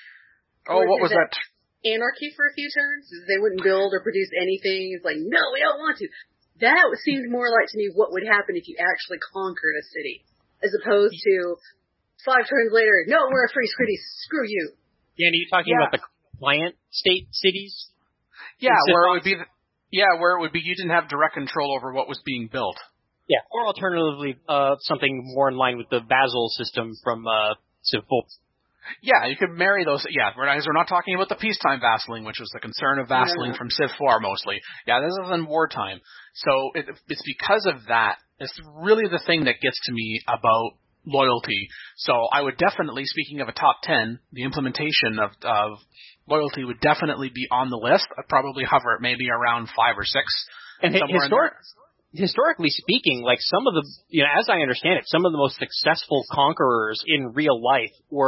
oh, what was that? Anarchy for a few turns? They wouldn't build or produce anything. It's like, no, we don't want to. That seemed more like to me what would happen if you actually conquered a city, as opposed to five turns later, no, we're a free city, screw you. Dan, are you talking yeah. about the client state cities? Yeah, where it would be, yeah, where it would be you didn't have direct control over what was being built. Yeah, or alternatively, uh, something more in line with the vassal system from uh, Civ four. Yeah, you could marry those. Yeah, we're not, we're not talking about the peacetime vassaling, which was the concern of vassaling yeah. from Civ four mostly. Yeah, this is in wartime. So it, it's because of that. It's really the thing that gets to me about loyalty. So I would definitely, speaking of a top ten, the implementation of, of loyalty would definitely be on the list. I'd probably hover it maybe around five or six. And historic, historically speaking, like some of the, you know, as I understand it, some of the most successful conquerors in real life were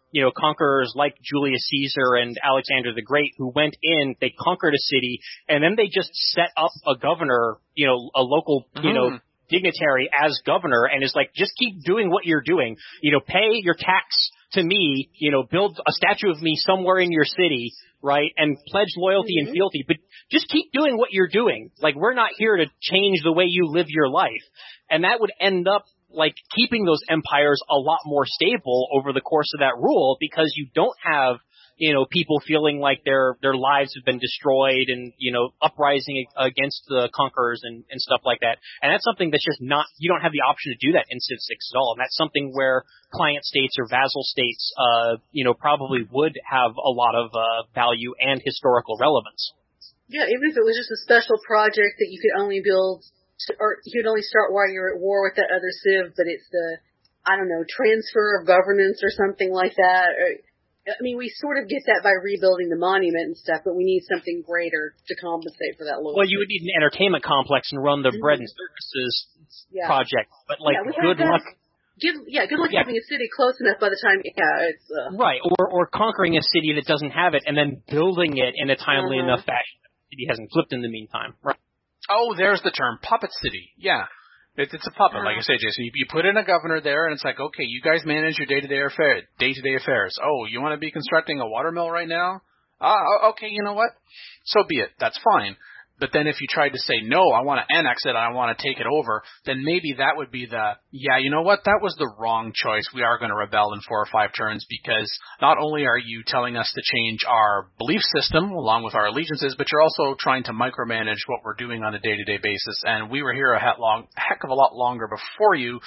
you know, conquerors like Julius Caesar and Alexander the Great who went in, they conquered a city, and then they just set up a governor, you know, a local, you know, Mm. dignitary as governor, and is like, just keep doing what you're doing. You know, pay your tax to me, you know, build a statue of me somewhere in your city, right, and pledge loyalty Mm-hmm. and fealty, but just keep doing what you're doing. Like, we're not here to change the way you live your life. And that would end up, like, keeping those empires a lot more stable over the course of that rule, because you don't have, you know, people feeling like their their lives have been destroyed and, you know, uprising against the conquerors and, and stuff like that. And that's something that's just not, you don't have the option to do that in Civ six at all. And that's something where client states or vassal states, uh, you know, probably would have a lot of uh, value and historical relevance. Yeah, even if it was just a special project that you could only build, to, or you could only start while you're at war with that other civ, but it's the, I don't know, transfer of governance or something like that. Or, I mean, we sort of get that by rebuilding the monument and stuff, but we need something greater to compensate for that loyalty. Well, you would need an entertainment complex and run the Mm-hmm. bread and circuses Yeah. project, but like, Yeah, we good have that. luck. Good, yeah, good luck Yeah. having a city close enough by the time, yeah, it's, uh, Right, or or conquering a city that doesn't have it and then building it in a timely Uh-huh. enough fashion. The city hasn't flipped in the meantime. Right. Oh, there's the term, puppet city. Yeah. It, it's a puppet, like I say, Jason. You, you put in a governor there, and it's like, okay, you guys manage your day-to-day affair, day-to-day affairs. Oh, you want to be constructing a watermill right now? Ah, okay, you know what? So be it. That's fine. But then if you tried to say, no, I want to annex it, I want to take it over, then maybe that would be the, yeah, you know what, that was the wrong choice. We are going to rebel in four or five turns, because not only are you telling us to change our belief system along with our allegiances, but you're also trying to micromanage what we're doing on a day-to-day basis. And we were here a heck, long, heck of a lot longer before you.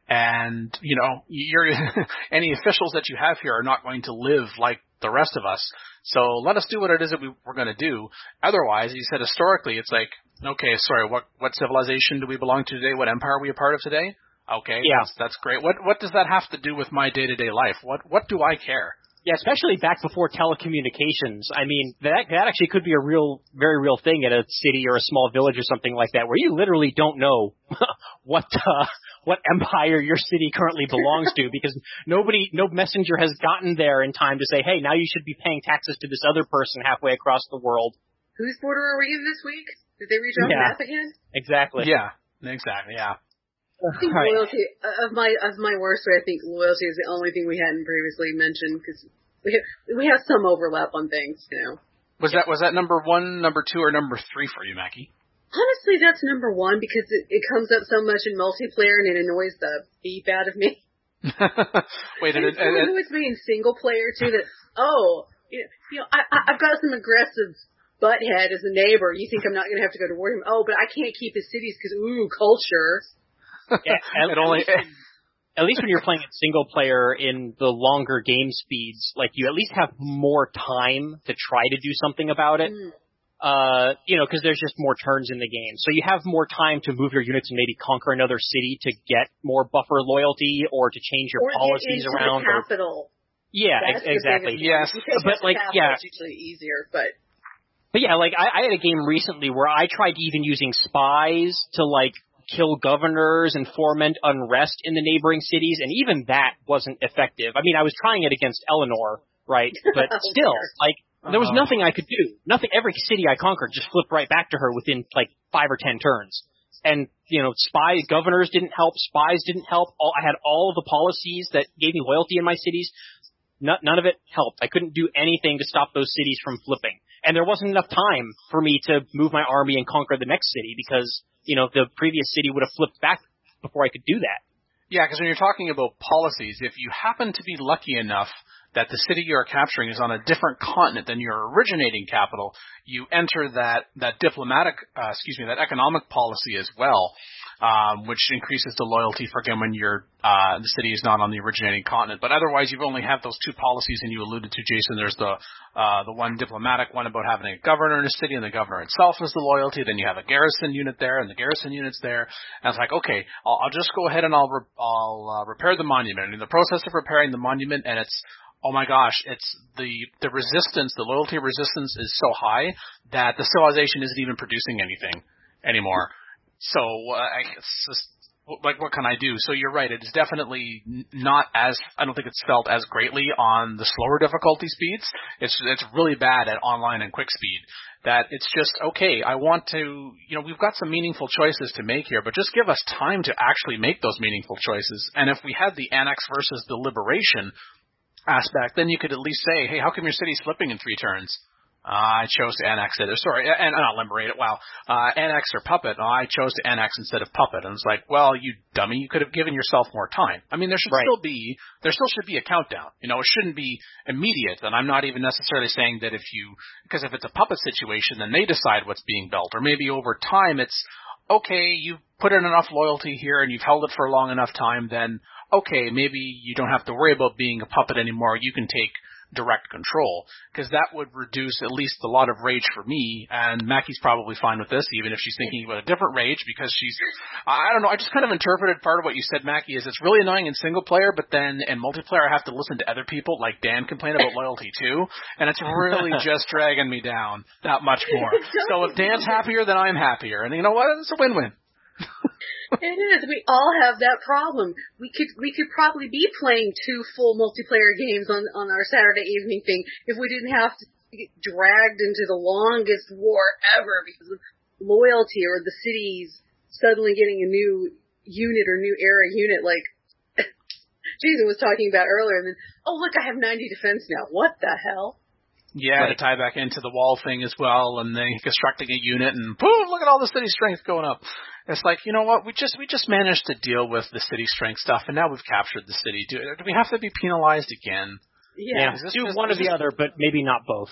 And, you know, you're, any officials that you have here are not going to live like the rest of us. So let us do what it is that we, we're going to do. Otherwise, you said historically, it's like, okay, sorry, what what civilization do we belong to today? What empire are we a part of today? Okay, Yeah. that's, that's great. What what does that have to do with my day-to-day life? What what do I care? Yeah, especially back before telecommunications. I mean, that that actually could be a real, very real thing in a city or a small village or something like that, where you literally don't know what uh, what empire your city currently belongs to, because nobody, no messenger has gotten there in time to say, hey, now you should be paying taxes to this other person halfway across the world. whose border are we in this week? Did they reach out Yeah. the map again? Exactly. Yeah, exactly. Yeah. I think Right. loyalty, of my of my worst way, I think loyalty is the only thing we hadn't previously mentioned, because we have, we have some overlap on things, you know. Was that was that number one, number two, or number three for you, Mackie? Honestly, that's number one, because it, it comes up so much in multiplayer and it annoys the beep out of me. Wait, And and, it so and, and, annoys me in single player too. That oh, you know, you know I, I, I've got some aggressive butthead as a neighbor. You think I'm not going to have to go to war with him? Oh, but I can't keep his cities because ooh, culture. Yeah, at, it only. at, least, at least when you're playing it single player in the longer game speeds, like, you at least have more time to try to do something about it. Mm. Uh, you know, because there's just more turns in the game. So you have more time to move your units and maybe conquer another city to get more buffer loyalty, or to change your Or policies get into around. the or, capital. yeah, That's ex- the exactly. biggest one. Yes, You take but, out the like, capital, yeah. it's usually easier, but. But yeah, like, I, I had a game recently where I tried even using spies to, like, kill governors and foment unrest in the neighboring cities, and even that wasn't effective. I mean, I was trying it against Eleanor, right? But Oh, still, dear. like, there was Uh-huh. nothing I could do. Nothing. Every city I conquered just flipped right back to her within, like, five or ten turns. And, you know, spies, governors didn't help, spies didn't help. All, I had all of the policies that gave me loyalty in my cities. None, none of it helped. I couldn't do anything to stop those cities from flipping. And there wasn't enough time for me to move my army and conquer the next city, because, you know, the previous city would have flipped back before I could do that. Yeah, because when you're talking about policies, if you happen to be lucky enough that the city you're capturing is on a different continent than your originating capital, you enter that, that diplomatic, uh, excuse me, that economic policy as well, um, which increases the loyalty for again when your uh, the city is not on the originating continent. But otherwise, you've only have those two policies, and you alluded to, Jason. There's the uh, the one diplomatic one about having a governor in a city, and the governor itself is the loyalty. Then you have a garrison unit there, and the garrison unit's there. And it's like, okay, I'll, I'll just go ahead and I'll re- I'll uh, repair the monument. And in the process of repairing the monument, and it's oh my gosh, it's the the resistance, the loyalty resistance is so high that the civilization isn't even producing anything anymore. So uh, it's just, like what can I do? So you're right. It's definitely not as, I don't think it's felt as greatly on the slower difficulty speeds. It's it's really bad at online and quick speed. That it's just, okay, I want to, you know, we've got some meaningful choices to make here, but just give us time to actually make those meaningful choices. And if we had the annex versus the liberation aspect, then you could at least say, hey, how come your city's flipping in three turns? Uh, I chose to annex it. Or, sorry, and not liberate it. Wow. Uh, annex or puppet. Oh, I chose to annex instead of puppet. And it's like, well, you dummy, you could have given yourself more time. I mean, there should right. still be, there still should be a countdown. You know, it shouldn't be immediate. And I'm not even necessarily saying that if you, because if it's a puppet situation, then they decide what's being built. Or maybe over time it's, okay, you've put in enough loyalty here and you've held it for a long enough time, then, okay, maybe you don't have to worry about being a puppet anymore. You can take direct control, because that would reduce at least a lot of rage for me, and Mackie's probably fine with this, even if she's thinking about a different rage, because she's, I don't know, I just kind of interpreted part of what you said, Mackie, is it's really annoying in single player, but then in multiplayer I have to listen to other people, like Dan complain about loyalty too, and it's really just dragging me down that much more. So if Dan's happier, then I'm happier, and you know what, it's a win-win. It is. We all have that problem. We could we could probably be playing two full multiplayer games on on our Saturday evening thing if we didn't have to get dragged into the longest war ever because of loyalty or the cities suddenly getting a new unit or new era unit like Jason was talking about earlier. And then, oh, look, I have ninety defense now. What the hell? Yeah, right. To tie back into the wall thing as well, and then constructing a unit, and boom, look at all the city strength going up. It's like, you know what, we just we just managed to deal with the city strength stuff, and now we've captured the city. Do, do we have to be penalized again? Yeah, yeah do just, one or the other, but maybe not both.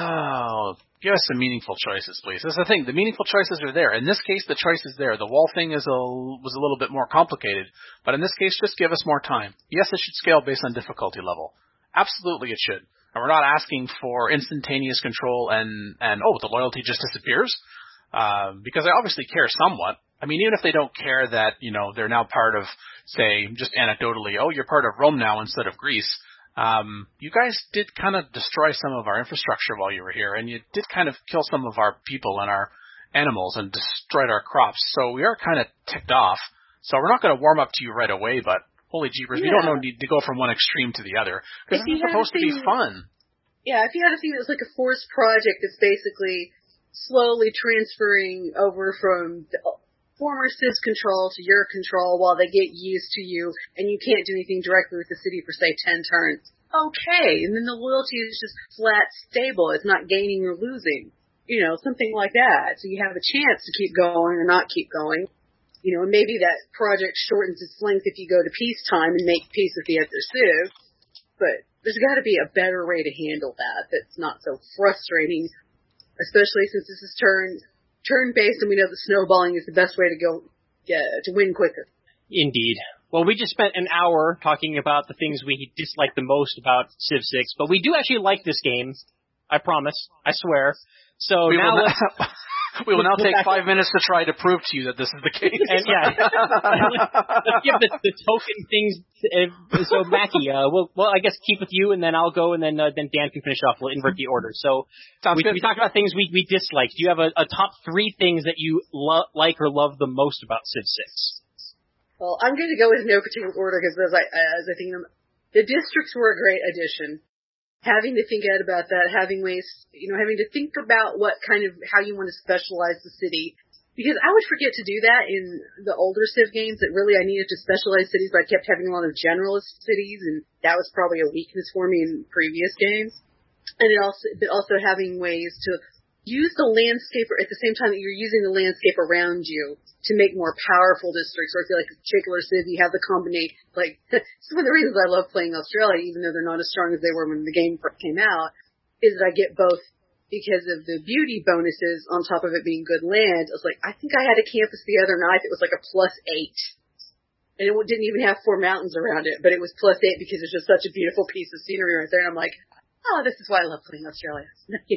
Oh, give us some meaningful choices, please. That's the thing. The meaningful choices are there. In this case, the choice is there. The wall thing is a, was a little bit more complicated, but in this case, just give us more time. Yes, it should scale based on difficulty level. Absolutely it should. And we're not asking for instantaneous control and, and oh, the loyalty just disappears. Uh, because I obviously care somewhat. I mean, even if they don't care that, you know, they're now part of, say, just anecdotally, oh, you're part of Rome now instead of Greece. Um, you guys did kind of destroy some of our infrastructure while you were here, and you did kind of kill some of our people and our animals and destroyed our crops. So we are kind of ticked off. So we're not going to warm up to you right away, but holy jeepers, yeah. We don't need to go from one extreme to the other. Because it's supposed to be fun. Yeah, if you had a thing that's like a forced project that's basically slowly transferring over from the former Civ's control to your control while they get used to you, and you can't do anything directly with the city for, say, ten turns. Okay, and then the loyalty is just flat stable. It's not gaining or losing. You know, something like that. So you have a chance to keep going or not keep going. You know, and maybe that project shortens its length if you go to peacetime and make peace with the other Civ. But there's got to be a better way to handle that that's not so frustrating, especially since this is turn turn-based and we know that snowballing is the best way to go yeah, to win quicker. Indeed. Well, we just spent an hour talking about the things we dislike the most about Civ six, but we do actually like this game. I promise. I swear. So we now will let's... Not, we will now take five minutes to try to prove to you that this is the case. And yeah. let's, let's give the, the token things. Uh, so, Mackie, uh, we'll, well, I guess keep with you, and then I'll go, and then uh, then Dan can finish off. We'll invert the order. So we, we talked about things we, we dislike. Do you have a, a top three things that you lo- like or love the most about Civ six? Well, I'm going to go with no particular order because as I, as I think the districts were a great addition. Having to think out about that, having ways, you know, having to think about what kind of, how you want to specialize the city. Because I would forget to do that in the older Civ games that really I needed to specialize cities, but I kept having a lot of generalist cities, and that was probably a weakness for me in previous games. And it also, but also having ways to use the landscape at the same time that you're using the landscape around you to make more powerful districts. Or if you like a particular Civ, you have the combination. Like, it's one of the reasons I love playing Australia, even though they're not as strong as they were when the game first came out, is that I get both because of the beauty bonuses on top of it being good land. I was like, I think I had a campus the other night that was like a plus eight. And it didn't even have four mountains around it, but it was plus eight because it's just such a beautiful piece of scenery right there. And I'm like, oh, this is why I love playing Australia.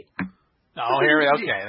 Oh, here we okay.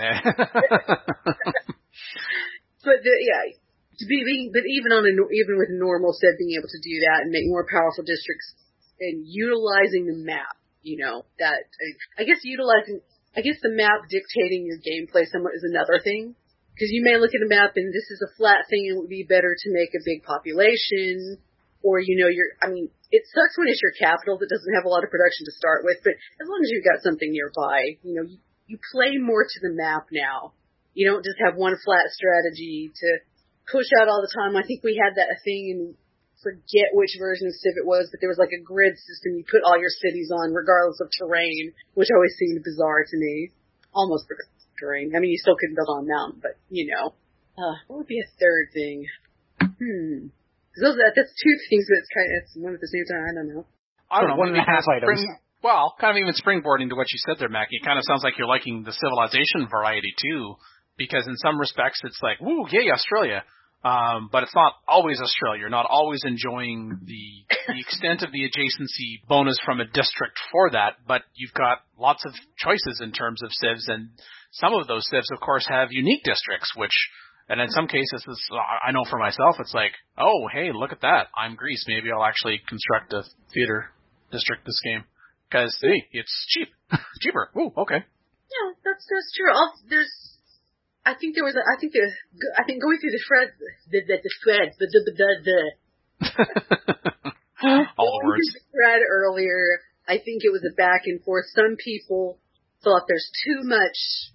But the, yeah, to be, but even on a, even with normal Civ, being able to do that and make more powerful districts and utilizing the map, you know, that I guess utilizing, I guess the map dictating your gameplay somewhat is another thing Because you may look at a map and this is a flat thing and it would be better to make a big population. Or, you know, you're, I mean, it sucks when it's your capital that doesn't have a lot of production to start with, but as long as you've got something nearby, you know, you, you play more to the map now. You don't just have one flat strategy to push out all the time. I think we had that thing, and forget which version of Civ it was, but there was like a grid system you put all your cities on regardless of terrain, which always seemed bizarre to me. Almost terrain. I mean, you still couldn't build on a mountain, but, you know. Uh, what would be a third thing? Hmm. Those, that, that's two things, but it's kind of, it's one at the same time. I don't know. I don't know. One and a half items. Spring, well, kind of even springboarding to what you said there, Mackie. It kind of sounds like you're liking the civilization variety, too, because in some respects it's like, woo, yay, Australia. Um, but it's not always Australia. You're not always enjoying the, the extent of the adjacency bonus from a district for that, but you've got lots of choices in terms of civs, and some of those civs, of course, have unique districts, which, and in some cases, it's, I know for myself, it's like, oh, hey, look at that. I'm Greece. Maybe I'll actually construct a theater district this game. Because, hey, it's cheap. Cheaper. Ooh, okay. Yeah, that's, that's true. I'll, there's, I think there was a, I think there, I think going through the thread, the, the, the thread, the, the, the, the, all the words. The thread earlier, I think it was a back and forth. Some people thought there's too much,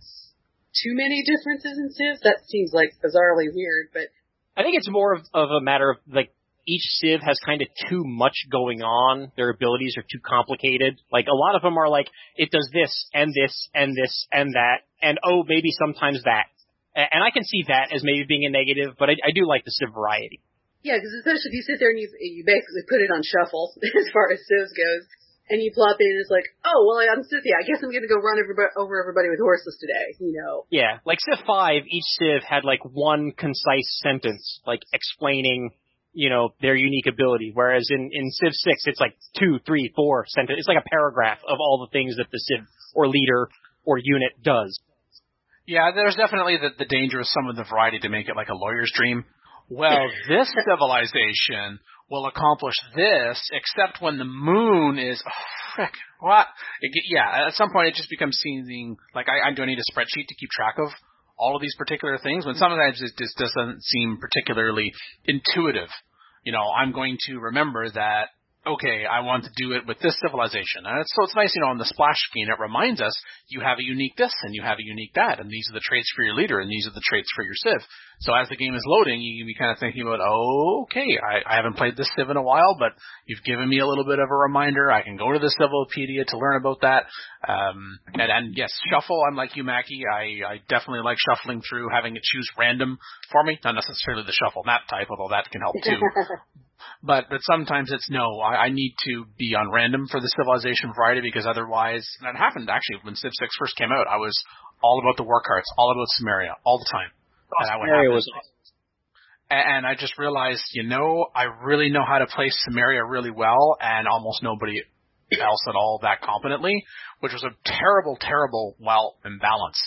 too many differences in civs. That seems like bizarrely weird, but. I think it's more of, of a matter of, like, each civ has kind of too much going on. Their abilities are too complicated. Like, a lot of them are like, it does this, and this, and this, and that, and oh, maybe sometimes that. And I can see that as maybe being a negative, but I, I do like the civ variety. Yeah, because especially if you sit there and you you basically put it on shuffle as far as civs goes, and you plop in and it's like, oh, well, I'm Scythia. I guess I'm going to go run everybody, over everybody with horses today, you know. Yeah, like Civ five, each civ had like one concise sentence, like explaining, you know, their unique ability, whereas in, in Civ six, it's like two, three, four sentences. It's like a paragraph of all the things that the civ or leader or unit does. Yeah, there's definitely the, the danger of some of the variety to make it like a lawyer's dream. Well, this civilization will accomplish this, except when the moon is, oh, frick, what? It, yeah, at some point it just becomes seeming like I, I do need a spreadsheet to keep track of all of these particular things, when sometimes it just doesn't seem particularly intuitive. You know, I'm going to remember that, okay, I want to do it with this civilization. And it's, so it's nice, you know, on the splash screen, it reminds us you have a unique this and you have a unique that, and these are the traits for your leader and these are the traits for your civ. So as the game is loading, you can be kind of thinking about, oh, okay, I, I haven't played this civ in a while, but you've given me a little bit of a reminder. I can go to the Civilopedia to learn about that. Um, and, and yes, shuffle, I'm like you, Mackie. I, I definitely like shuffling through, having it choose random for me. Not necessarily the shuffle map type, although that can help too. But but sometimes it's no, I, I need to be on random for the civilization variety, because otherwise, and it happened actually when Civ six first came out, I was all about the war cards, all about Sumeria, all the time. Oh, and, Sumeria was awesome. and, and I just realized, you know, I really know how to play Sumeria really well, and almost nobody else at all that competently, which was a terrible, terrible, well, imbalance.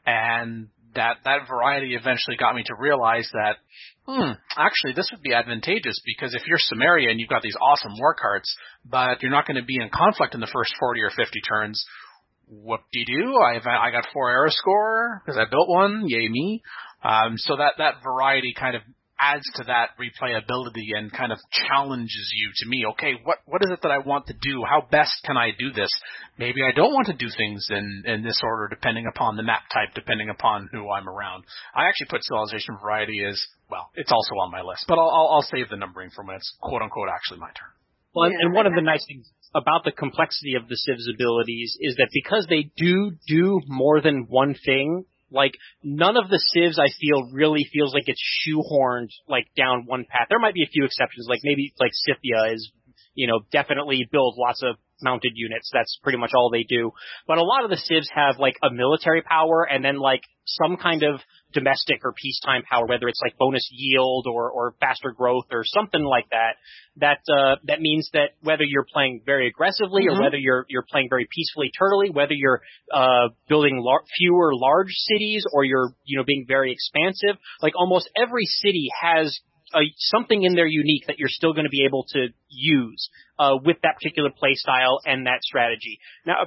And that that variety eventually got me to realize that, hmm, actually this would be advantageous, because if you're Sumeria and you've got these awesome war cards, but you're not going to be in conflict in the first forty or fifty turns, whoop-de-doo, I I got four arrow score because I built one, yay me. Um, so that, that variety kind of adds to that replayability and kind of challenges you to me. Okay, what what is it that I want to do? How best can I do this? Maybe I don't want to do things in, in this order, depending upon the map type, depending upon who I'm around. I actually put Civilization Variety as, well, it's also on my list, but I'll, I'll, I'll save the numbering for when it's quote-unquote actually my turn. Well, and one of the nice things about the complexity of the Civ's abilities is that because they do do more than one thing, like, none of the civs, I feel, really feels like it's shoehorned, like, down one path. There might be a few exceptions, like maybe, like, Scythia is, you know, definitely build lots of mounted units. That's pretty much all they do. But a lot of the civs have, like, a military power and then, like, some kind of domestic or peacetime power, whether it's, like, bonus yield or, or faster growth or something like that. That, uh, that means that whether you're playing very aggressively mm-hmm. or whether you're, you're playing very peacefully, turtily, whether you're, uh, building lar- fewer large cities or you're, you know, being very expansive, like almost every city has a, something in there unique that you're still going to be able to use, uh, with that particular play style and that strategy. Now,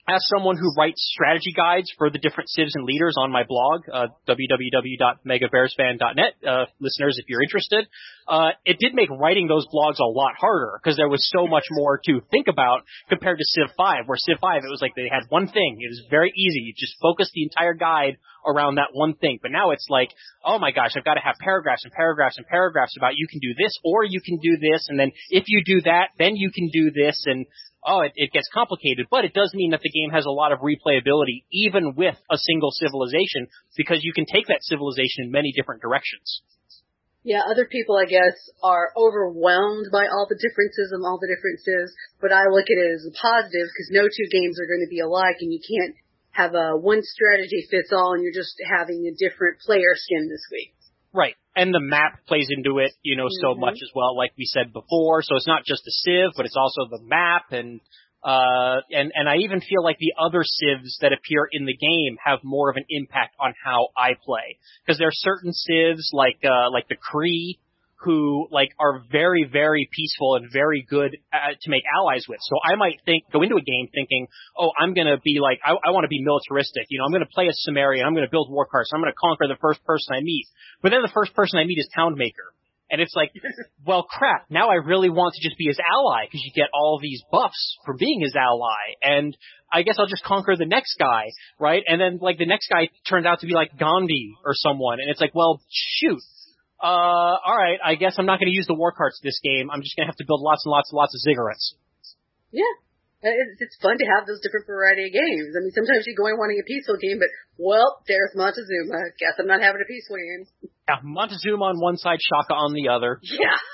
as someone who writes strategy guides for the different civs and leaders on my blog, uh, w w w dot mega bears fan dot net, uh, listeners, if you're interested, uh, it did make writing those blogs a lot harder because there was so much more to think about compared to Civ five, where Civ five, it was like they had one thing. It was very easy. You just focus the entire guide around that one thing. But now it's like, oh my gosh, I've got to have paragraphs and paragraphs and paragraphs about you can do this or you can do this, and then if you do that, then you can do this, and oh, it, it gets complicated, but it does mean that the game has a lot of replayability, even with a single civilization, because you can take that civilization in many different directions. Yeah, other people, I guess, are overwhelmed by all the differences and all the differences, but I look at it as a positive, because no two games are going to be alike, and you can't have a one strategy fits all, and you're just having a different player skin this week. Right. And the map plays into it, you know, so mm-hmm. much as well, like we said before. So it's not just a civ, but it's also the map. And, uh, and, and I even feel like the other civs that appear in the game have more of an impact on how I play. Because there are certain civs like, uh, like the Kree, who, like, are very, very peaceful and very good uh, to make allies with. So I might think, go into a game thinking, oh, I'm gonna be like, I, I wanna be militaristic. You know, I'm gonna play a Sumerian, I'm gonna build war cards, I'm gonna conquer the first person I meet. But then the first person I meet is Poundmaker. And it's like, well, crap, now I really want to just be his ally, because you get all these buffs from being his ally. And I guess I'll just conquer the next guy, right? And then, like, the next guy turned out to be, like, Gandhi or someone. And it's like, well, shoot. Uh, alright, I guess I'm not going to use the war cards this game. I'm just going to have to build lots and lots and lots of ziggurats. Yeah. It's fun to have those different variety of games. I mean, sometimes you go in wanting a peaceful game, but, well, there's Montezuma. Guess I'm not having a peaceful game. Yeah, Montezuma on one side, Shaka on the other. Yeah.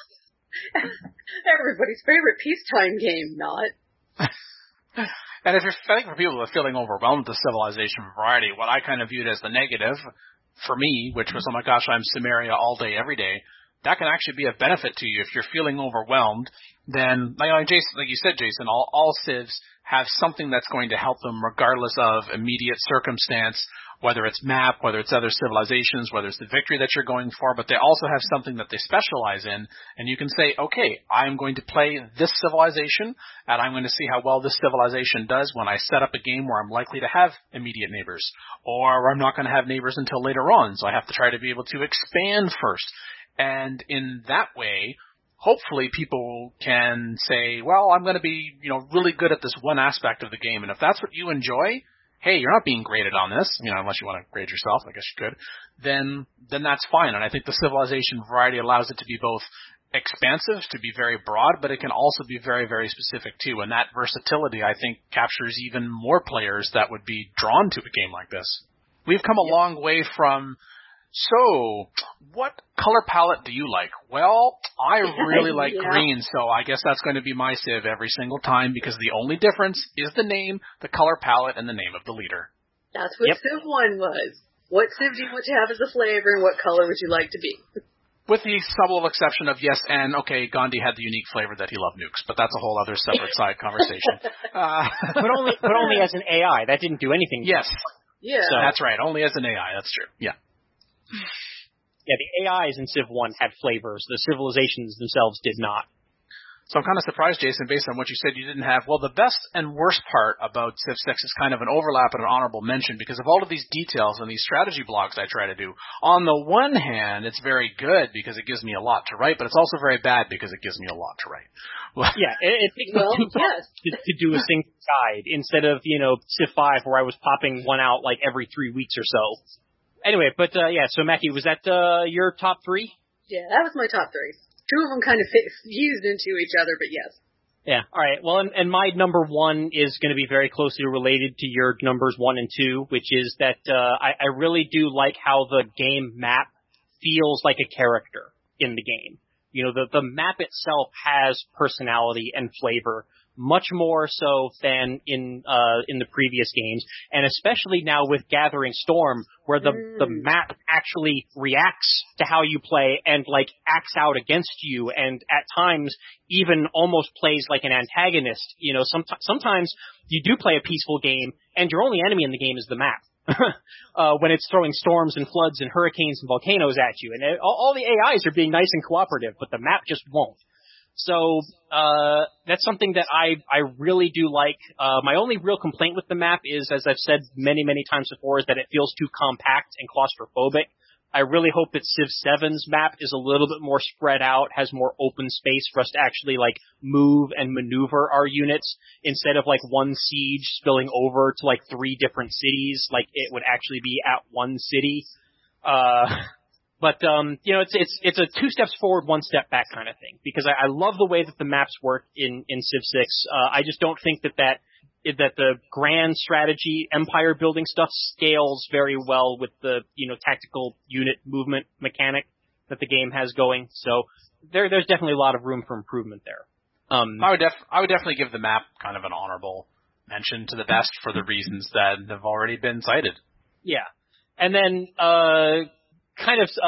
Everybody's favorite peacetime game, not. And if you're, I think for people who are feeling overwhelmed with the civilization variety, what I kind of viewed as the negative for me, which was, oh my gosh, I'm Sumeria all day, every day, that can actually be a benefit to you. If you're feeling overwhelmed, then, like, like, Jason, like you said, Jason, all, all civs have something that's going to help them regardless of immediate circumstance, whether it's map, whether it's other civilizations, whether it's the victory that you're going for, but they also have something that they specialize in, and you can say, okay, I'm going to play this civilization, and I'm going to see how well this civilization does when I set up a game where I'm likely to have immediate neighbors, or I'm not going to have neighbors until later on, so I have to try to be able to expand first. And in that way, hopefully people can say, well, I'm going to be, you know, really good at this one aspect of the game. And if that's what you enjoy, hey, you're not being graded on this, you know, unless you want to grade yourself, I guess you could, then, then that's fine. And I think the civilization variety allows it to be both expansive, to be very broad, but it can also be very, very specific too. And that versatility, I think, captures even more players that would be drawn to a game like this. We've come a yep. long way from, so, what color palette do you like? Well, I really like yeah. green, so I guess that's going to be my civ every single time, because the only difference is the name, the color palette, and the name of the leader. That's what yep. Civ one was. What civ do you want to have as a flavor, and what color would you like to be? With the subtle exception of, yes, and, okay, Gandhi had the unique flavor that he loved nukes, but that's a whole other separate side conversation. Uh, but only but only as an A I. That didn't do anything. Yes. Yeah. So. That's right, only as an A I, that's true, yeah. Yeah, the A Is in Civ one had flavors. The civilizations themselves did not. So I'm kind of surprised, Jason, based on what you said, you didn't have, well, the best and worst part about Civ six is kind of an overlap and an honorable mention because of all of these details and these strategy blogs I try to do. On the one hand, it's very good because it gives me a lot to write, but it's also very bad because it gives me a lot to write. Yeah, it, it takes well, me two yes. to, to do a single guide instead of, you know, Civ five where I was popping one out like every three weeks or so. Anyway, but uh, yeah, so Mackie, was that uh, your top three? Yeah, that was my top three. Two of them kind of fit, fused into each other, but yes. Yeah, all right. Well, and, and my number one is going to be very closely related to your numbers one and two, which is that uh, I, I really do like how the game map feels like a character in the game. You know, the, the map itself has personality and flavor, much more so than in uh in the previous games, and especially now with Gathering Storm, where the mm. the map actually reacts to how you play and like acts out against you, and at times even almost plays like an antagonist. You know, some, sometimes you do play a peaceful game, and your only enemy in the game is the map. uh when it's throwing storms and floods and hurricanes and volcanoes at you, and all, all the A Is are being nice and cooperative, but the map just won't. So uh, that's something that I, I really do like. Uh, my only real complaint with the map is, as I've said many, many times before, is that it feels too compact and claustrophobic. I really hope that Civ seven's map is a little bit more spread out, has more open space for us to actually like move and maneuver our units instead of like one siege spilling over to like three different cities. Like it would actually be at one city. Uh, But, um, you know, it's, it's, it's a two steps forward, one step back kind of thing, because I, I love the way that the maps work in, in Civ six. Uh, I just don't think that that, that the grand strategy empire building stuff scales very well with the, you know, tactical unit movement mechanic that the game has going. So there, there's definitely a lot of room for improvement there. Um, I would def, I would definitely give the map kind of an honorable mention to the best for the reasons that have already been cited. Yeah. And then, uh, kind of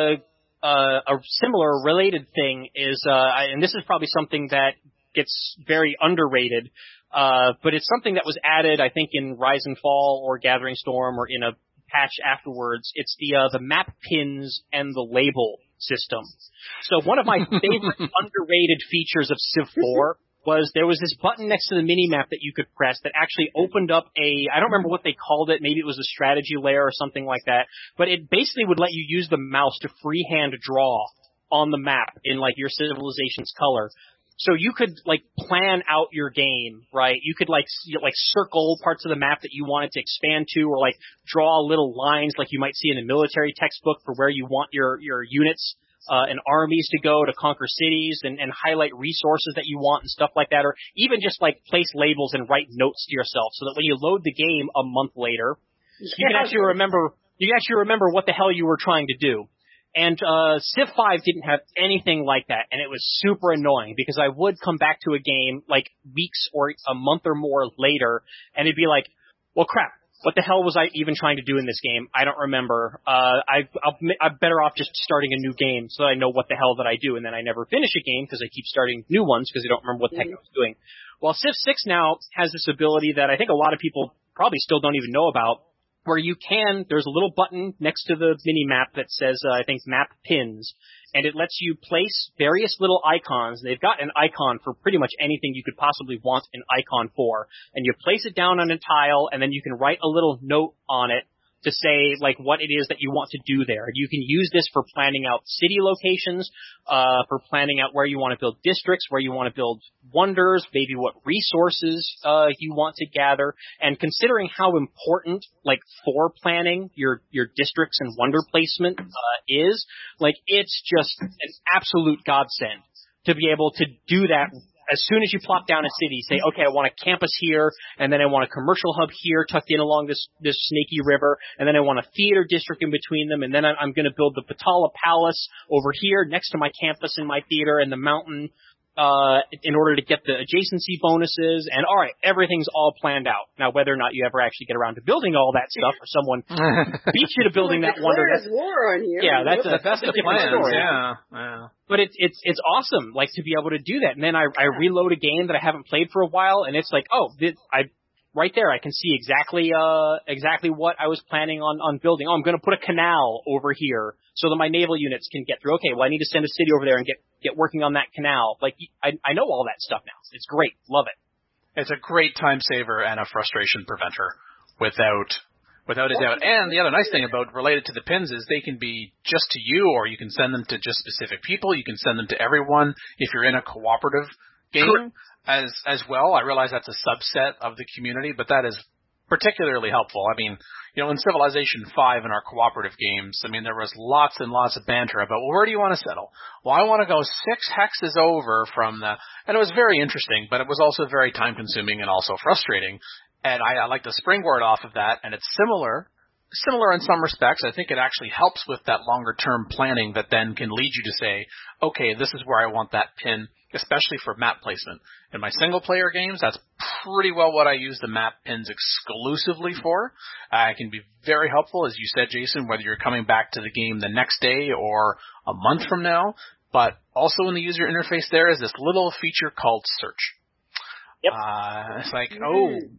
uh, uh, a similar related thing is, uh, and this is probably something that gets very underrated, uh, but it's something that was added, I think, in Rise and Fall or Gathering Storm or in a patch afterwards. It's the uh, the map pins and the label system. So one of my favorite underrated features of Civ four was there was this button next to the mini-map that you could press that actually opened up a, I don't remember what they called it, maybe it was a strategy layer or something like that, but it basically would let you use the mouse to freehand draw on the map in like your civilization's color. So you could like plan out your game, right? You could like like circle parts of the map that you wanted to expand to, or like draw little lines like you might see in a military textbook for where you want your, your units Uh, and armies to go to conquer cities, and, and highlight resources that you want and stuff like that, or even just like place labels and write notes to yourself so that when you load the game a month later, yeah. you can actually remember, you can actually remember what the hell you were trying to do. And, uh, Civ five didn't have anything like that, and it was super annoying because I would come back to a game like weeks or a month or more later, and it'd be like, well crap, what the hell was I even trying to do in this game? I don't remember. Uh, I, I'll, I'm better off just starting a new game so that I know what the hell that I do, and then I never finish a game because I keep starting new ones because I don't remember what the heck I was doing. Well, Civ six now has this ability that I think a lot of people probably still don't even know about, where you can, there's a little button next to the mini-map that says, uh, I think, map pins, and it lets you place various little icons. They've got an icon for pretty much anything you could possibly want an icon for, and you place it down on a tile, and then you can write a little note on it to say, like, what it is that you want to do there. You can use this for planning out city locations, uh, for planning out where you want to build districts, where you want to build wonders, maybe what resources, uh, you want to gather. And considering how important, like, for planning your, your districts and wonder placement, uh, is, like, it's just an absolute godsend to be able to do that. As soon as you plop down a city, say, okay, I want a campus here, and then I want a commercial hub here tucked in along this, this snaky river, and then I want a theater district in between them, and then I'm going to build the Patala Palace over here next to my campus and my theater and the mountain, uh, in order to get the adjacency bonuses, and all right, everything's all planned out. Now, whether or not you ever actually get around to building all that stuff, or someone beats you to building that wonder, that's, war on you. Yeah, that's a, that's a the different plan. story. Yeah, yeah. But it's it's it's awesome, like, to be able to do that. And then I I reload a game that I haven't played for a while, and it's like, oh, this, I right there, I can see exactly uh exactly what I was planning on on building. Oh, I'm going to put a canal over here so that my naval units can get through. Okay, well, I need to send a city over there and get get working on that canal. Like, I I know all that stuff now. It's great, love it. It's a great time saver and a frustration preventer without without a doubt. And the other nice thing about related to the pins is they can be just to you, or you can send them to just specific people. You can send them to everyone if you're in a cooperative game as as well. I realize that's a subset of the community, but that is particularly helpful. I mean, you know, in Civilization five in our cooperative games, I mean, there was lots and lots of banter about, well, where do you want to settle? Well, I want to go six hexes over from the, and it was very interesting, but it was also very time consuming and also frustrating. And I, I like to springboard off of that, and it's similar, similar in some respects. I think it actually helps with that longer term planning that then can lead you to say, okay, this is where I want that pin, especially for map placement. In my single player games, that's pretty well what I use the map pins exclusively for. Uh, it can be very helpful, as you said, Jason, whether you're coming back to the game the next day or a month from now. But also in the user interface there is this little feature called search. Yep. Uh, it's like, oh,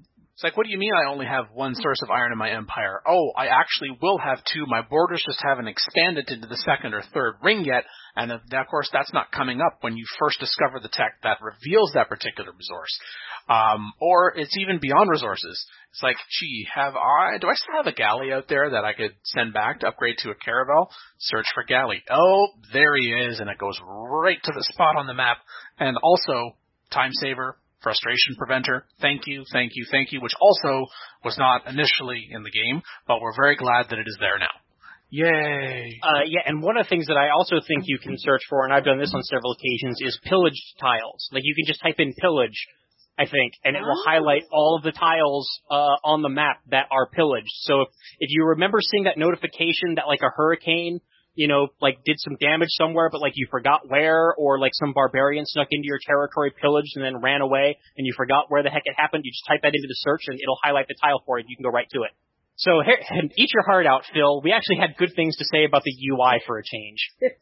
It's like, what do you mean I only have one source of iron in my empire? Oh, I actually will have two. My borders just haven't expanded into the second or third ring yet. And of course, that's not coming up when you first discover the tech that reveals that particular resource. Um, or it's even beyond resources. It's like, gee, have I, do I still have a galley out there that I could send back to upgrade to a caravel? Search for galley. Oh, there he is. And it goes right to the spot on the map. And also, time saver, frustration preventer. Thank you, thank you, thank you, which also was not initially in the game, but we're very glad that it is there now. Yay! Uh, yeah, and one of the things that I also think you can search for, and I've done this on several occasions, is pillaged tiles. Like, you can just type in pillage, I think, and it will highlight all of the tiles uh, on the map that are pillaged. So if, if you remember seeing that notification that, like, a hurricane, you know, like, did some damage somewhere, but, like, you forgot where, or, like, some barbarian snuck into your territory, pillaged, and then ran away, and you forgot where the heck it happened, you just type that into the search, and it'll highlight the tile for you. You can go right to it. So, here, eat your heart out, Phil. We actually had good things to say about the U I for a change.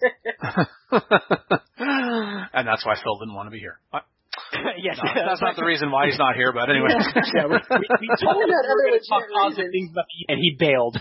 And that's why Phil didn't want to be here. What? Yes, no, that's not the reason why he's not here, but anyway. Yeah, we, we, we told him that we were going to talk positive things about the, and he bailed.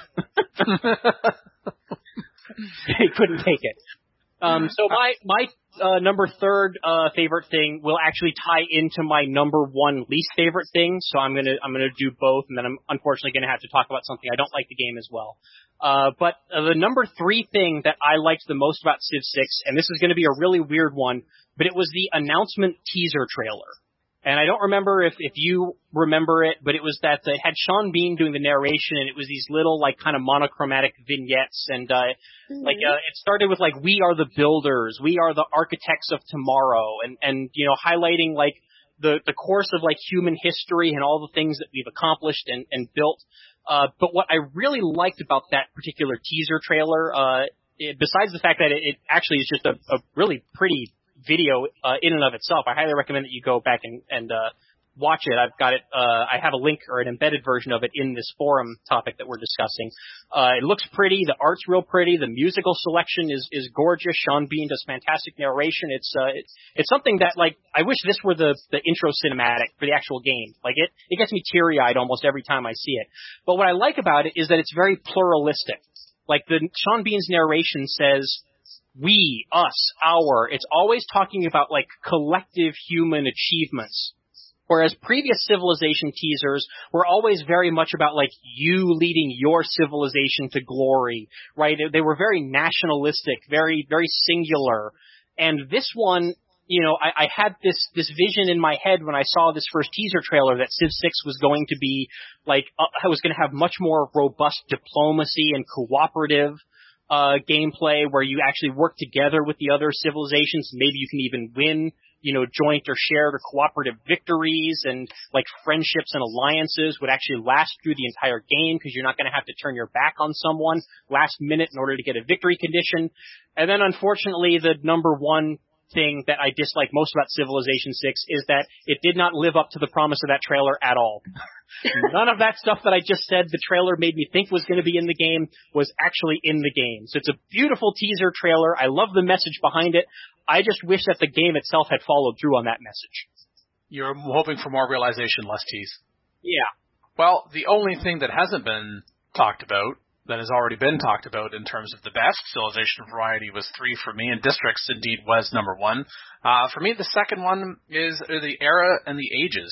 He couldn't take it. Um, so my my uh, number third uh, favorite thing will actually tie into my number one least favorite thing. So I'm gonna I'm gonna do both, and then I'm unfortunately gonna have to talk about something I don't like the game as well. Uh, but uh, the number three thing that I liked the most about Civ six, and this is gonna be a really weird one, but it was the announcement teaser trailer. And I don't remember if, if you remember it, but it was that it had Sean Bean doing the narration, and it was these little, like, kind of monochromatic vignettes, and, uh, mm-hmm. like, uh, it started with, like, we are the builders, we are the architects of tomorrow, and, and, you know, highlighting, like, the, the course of, like, human history and all the things that we've accomplished and, and built. Uh, but what I really liked about that particular teaser trailer, uh, it, besides the fact that it, it actually is just a, a really pretty video uh, in and of itself. I highly recommend that you go back and, and uh, watch it. I've got it. Uh, I have a link or an embedded version of it in this forum topic that we're discussing. Uh, it looks pretty. The art's real pretty. The musical selection is, is gorgeous. Sean Bean does fantastic narration. It's uh, it's, it's something that, like, I wish this were the, the intro cinematic for the actual game. Like, it, it gets me teary-eyed almost every time I see it. But what I like about it is that it's very pluralistic. Like, the Sean Bean's narration says, we, us, our. It's always talking about, like, collective human achievements. Whereas previous Civilization teasers were always very much about, like, you leading your civilization to glory, right? They were very nationalistic, very, very singular. And this one, you know, I, I had this, this vision in my head when I saw this first teaser trailer that Civ six was going to be, like, uh, I was going to have much more robust diplomacy and cooperative Uh, gameplay where you actually work together with the other civilizations. Maybe you can even win, you know, joint or shared or cooperative victories, and, like, friendships and alliances would actually last through the entire game because you're not going to have to turn your back on someone last minute in order to get a victory condition. And then, unfortunately, the number one thing that I dislike most about Civilization six is that it did not live up to the promise of that trailer at all. None of that stuff that I just said the trailer made me think was going to be in the game was actually in the game. So it's a beautiful teaser trailer. I love the message behind it. I just wish that the game itself had followed through on that message. You're hoping for more realization, less tease. Yeah. Well, the only thing that hasn't been talked about, that has already been talked about in terms of the best Civilization variety, was three for me, and Districts indeed was number one. Uh, for me, the second one is the era and the ages.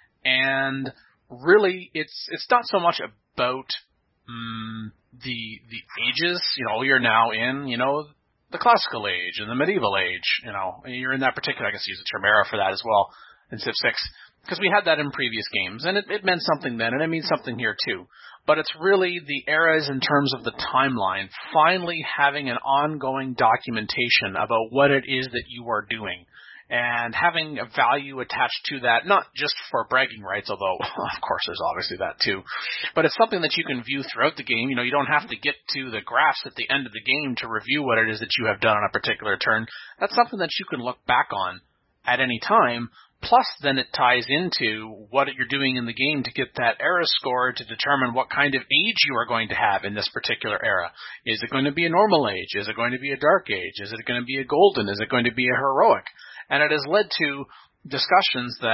And really, it's it's not so much about um, the the ages. You know, you're now in, you know, the classical age and the medieval age. You know, you're in that particular, I guess use the term era for that as well in Civ six, because we had that in previous games, and it, it meant something then, and it means something here too. But it's really the eras in terms of the timeline, finally having an ongoing documentation about what it is that you are doing, and having a value attached to that, not just for bragging rights, although, of course, there's obviously that too, but it's something that you can view throughout the game. You know, you don't have to get to the graphs at the end of the game to review what it is that you have done on a particular turn. That's something that you can look back on at any time. Plus, then it ties into what you're doing in the game to get that era score to determine what kind of age you are going to have in this particular era. Is it going to be a normal age? Is it going to be a dark age? Is it going to be a golden? Is it going to be a heroic? And it has led to discussions that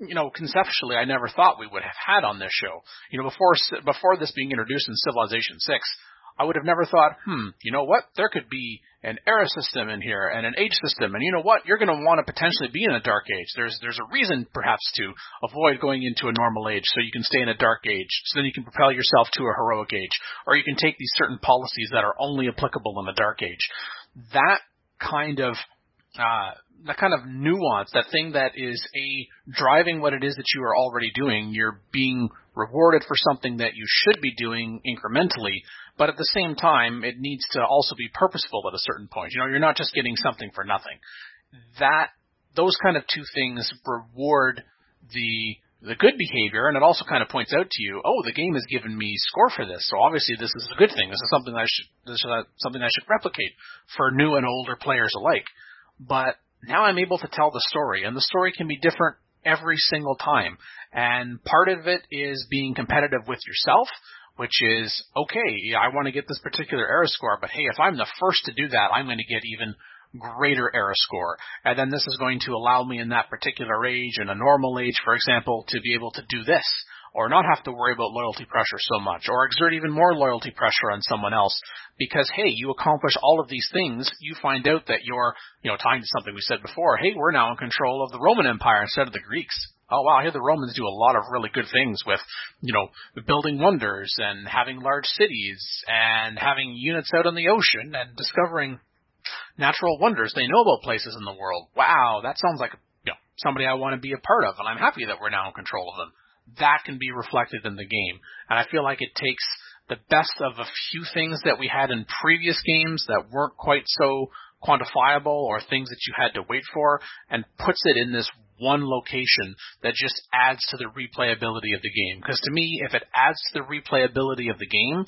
you know, conceptually, I never thought we would have had on this show. You know, before before this being introduced in Civilization six, I would have never thought, hmm, you know what, there could be an era system in here and an age system, and you know what, you're going to want to potentially be in a dark age. There's there's a reason, perhaps, to avoid going into a normal age so you can stay in a dark age, so then you can propel yourself to a heroic age, or you can take these certain policies that are only applicable in the dark age. That kind of uh, that kind of nuance, that thing that is a driving what it is that you are already doing. You're being rewarded for something that you should be doing incrementally, but at the same time, it needs to also be purposeful at a certain point. You know, you're not just getting something for nothing. That, those kind of two things reward the the good behavior, and it also kind of points out to you, oh, the game has given me score for this, so obviously this is a good thing. This is something that I should, this is something I should replicate for new and older players alike. But now I'm able to tell the story, and the story can be different every single time. And part of it is being competitive with yourself, which is, okay, I want to get this particular era score, but hey, if I'm the first to do that, I'm going to get even greater era score. And then this is going to allow me in that particular age, in a normal age, for example, to be able to do this, or not have to worry about loyalty pressure so much, or exert even more loyalty pressure on someone else. Because, hey, you accomplish all of these things, you find out that you're, you know, tying to something we said before, hey, we're now in control of the Roman Empire instead of the Greeks. Oh, wow, I hear the Romans do a lot of really good things with, you know, building wonders and having large cities and having units out on the ocean and discovering natural wonders. They know about places in the world. Wow, that sounds like, you know, somebody I want to be a part of, and I'm happy that we're now in control of them. That can be reflected in the game. And I feel like it takes the best of a few things that we had in previous games that weren't quite so quantifiable, or things that you had to wait for, and puts it in this one location that just adds to the replayability of the game. Because to me, if it adds to the replayability of the game,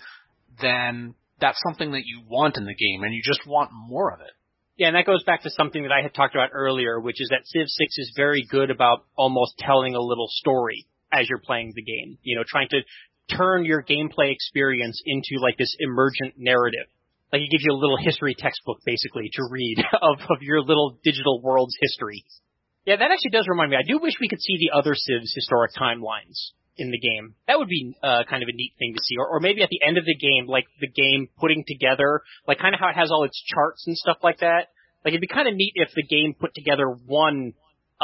then that's something that you want in the game, and you just want more of it. Yeah, and that goes back to something that I had talked about earlier, which is that Civ six is very good about almost telling a little story as you're playing the game. You know, trying to turn your gameplay experience into like this emergent narrative. Like it gives you a little history textbook, basically, to read of, of your little digital world's history. Yeah, that actually does remind me. I do wish we could see the other Civ's historic timelines in the game. That would be uh, kind of a neat thing to see. Or, or maybe at the end of the game, like the game putting together, like kind of how it has all its charts and stuff like that. Like it'd be kind of neat if the game put together one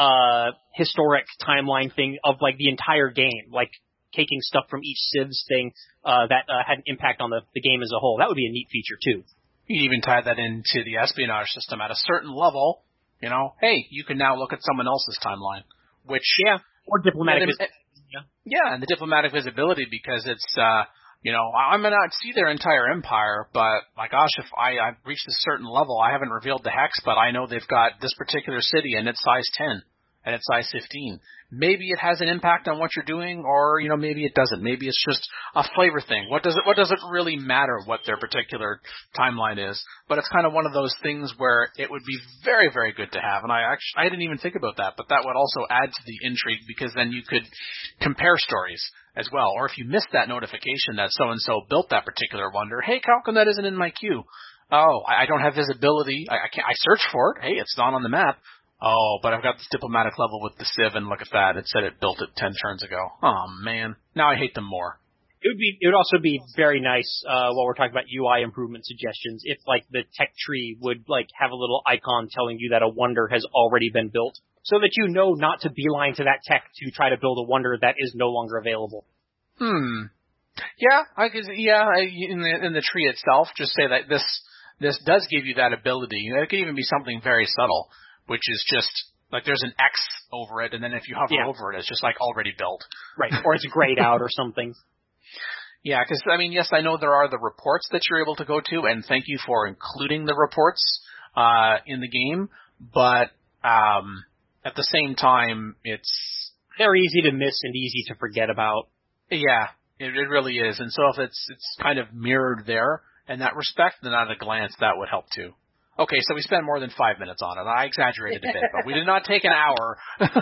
uh historic timeline thing of like the entire game, like taking stuff from each Civ's thing uh that uh, had an impact on the, the game as a whole. That would be a neat feature too. You can even tie that into the espionage system at a certain level. You know, hey, you can now look at someone else's timeline, which yeah, or diplomatic. Yeah, yeah. yeah, and the diplomatic visibility, because it's uh you know, I may not see their entire empire, but my gosh, if I, I've reached a certain level, I haven't revealed the hex, but I know they've got this particular city and it's size ten and it's size fifteen. Maybe it has an impact on what you're doing, or, you know, maybe it doesn't. Maybe it's just a flavor thing. What does it, what does it really matter what their particular timeline is? But it's kind of one of those things where it would be very, very good to have. And I actually, I didn't even think about that, but that would also add to the intrigue, because then you could compare stories as well. Or if you missed that notification that so-and-so built that particular wonder, hey, how come that isn't in my queue? Oh, I, I don't have visibility. I, I can't, I searched for it. Hey, it's not on the map. Oh, but I've got this diplomatic level with the Civ, and look at that. It said it built it ten turns ago. Oh, man. Now I hate them more. It would be, it would also be very nice, uh, while we're talking about U I improvement suggestions, if, like, the tech tree would, like, have a little icon telling you that a wonder has already been built, so that you know not to beeline to that tech to try to build a wonder that is no longer available. Hmm. Yeah, I guess, yeah, I, in the, in the tree itself, just say that this, this does give you that ability. It could even be something very subtle, which is just, like, there's an X over it, and then if you hover yeah. over it, it's just, like, already built. Right, or it's grayed out or something. Yeah, because, I mean, yes, I know there are the reports that you're able to go to, and thank you for including the reports uh, in the game, but um, at the same time, it's... They're easy to miss and easy to forget about. Yeah, it, it really is, and so if it's it's kind of mirrored there in that respect, then at a glance, that would help too. Okay, so we spent more than five minutes on it. I exaggerated a bit, but we did not take an hour,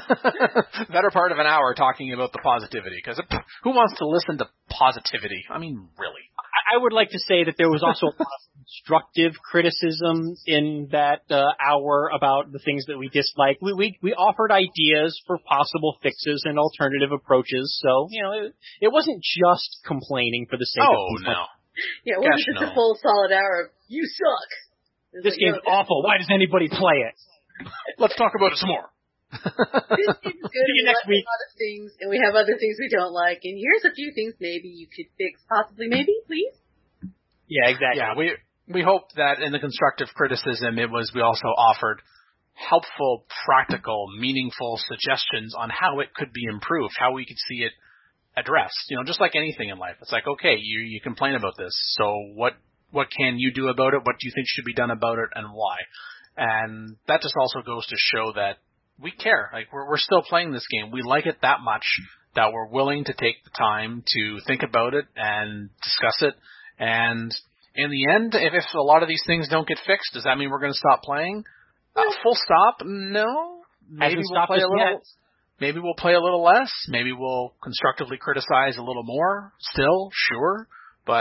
better part of an hour, talking about the positivity, because who wants to listen to positivity? I mean, really. I would like to say that there was also a lot of constructive criticism in that uh, hour about the things that we disliked. We, we we offered ideas for possible fixes and alternative approaches. So, you know, it, it wasn't just complaining for the sake oh, of complaining. no. Yeah, it wasn't just no. a full solid hour of, you suck. This like, game's no, awful. Why does anybody play it? Let's talk about it some more. This game's good. See you we next like week. a lot of things, and we have other things we don't like. And here's a few things maybe you could fix, possibly, maybe, please. Yeah, exactly. Yeah, we we hope that in the constructive criticism, it was we also offered helpful, practical, meaningful suggestions on how it could be improved, how we could see it addressed. You know, just like anything in life, it's like, okay, you you complain about this, so what what can you do about it? What do you think should be done about it, and why? And that just also goes to show that we care. Like, we're we're still playing this game. We like it that much that we're willing to take the time to think about it and discuss it. And in the end, if, if a lot of these things don't get fixed, does that mean we're going to stop playing? Uh, full stop? No. Maybe Hasn't we'll play a little. yet. Maybe we'll play a little less. Maybe we'll constructively criticize a little more. Still, sure, but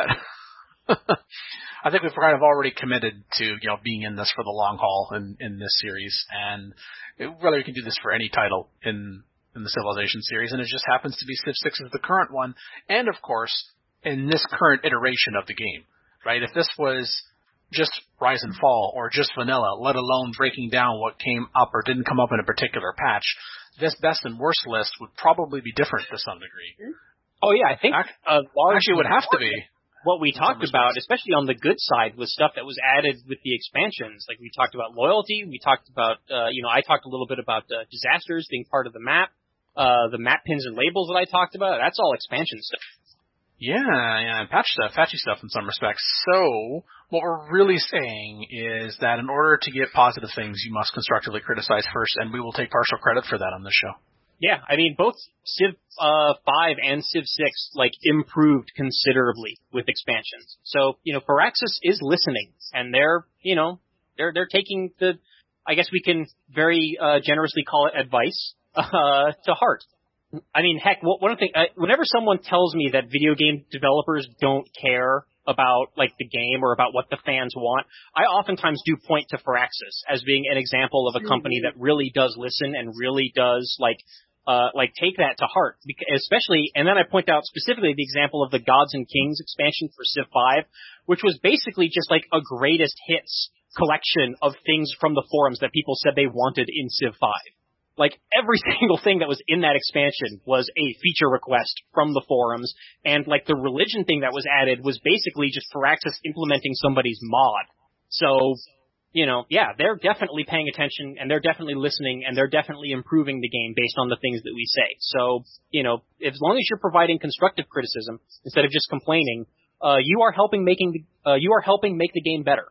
I think we've kind of already committed to, you know, being in this for the long haul in, in this series, and whether we can do this for any title in in the Civilization series, and it just happens to be Civ six is the current one, and of course in this current iteration of the game, right? If this was just Rise and Fall or just vanilla, let alone breaking down what came up or didn't come up in a particular patch, this best and worst list would probably be different to some degree. Oh yeah, I think uh, large Actually, it would have to be. What we talked about, especially on the good side, was stuff that was added with the expansions. Like, we talked about loyalty, we talked about, uh, you know, I talked a little bit about uh, disasters being part of the map, uh, the map pins and labels that I talked about. That's all expansion stuff. Yeah, yeah, and patch stuff, patchy stuff in some respects. So, what we're really saying is that in order to get positive things, you must constructively criticize first, and we will take partial credit for that on this show. Yeah, I mean, both Civ uh, five and Civ six, like, improved considerably with expansions. So, you know, Firaxis is listening, and they're, you know, they're they're taking the, I guess we can very uh, generously call it advice, uh, to heart. I mean, heck, one thing, uh, whenever someone tells me that video game developers don't care about, like, the game or about what the fans want, I oftentimes do point to Firaxis as being an example of a company that really does listen and really does, like, Uh, like, take that to heart, because especially, and then I point out specifically the example of the Gods and Kings expansion for Civ five, which was basically just like a greatest hits collection of things from the forums that people said they wanted in Civ five. Like, every single thing that was in that expansion was a feature request from the forums, and like the religion thing that was added was basically just Firaxis implementing somebody's mod. So, you know, yeah, they're definitely paying attention, and they're definitely listening, and they're definitely improving the game based on the things that we say. So, you know, as long as you're providing constructive criticism instead of just complaining, uh, you are helping making the, uh, you are helping make the game better.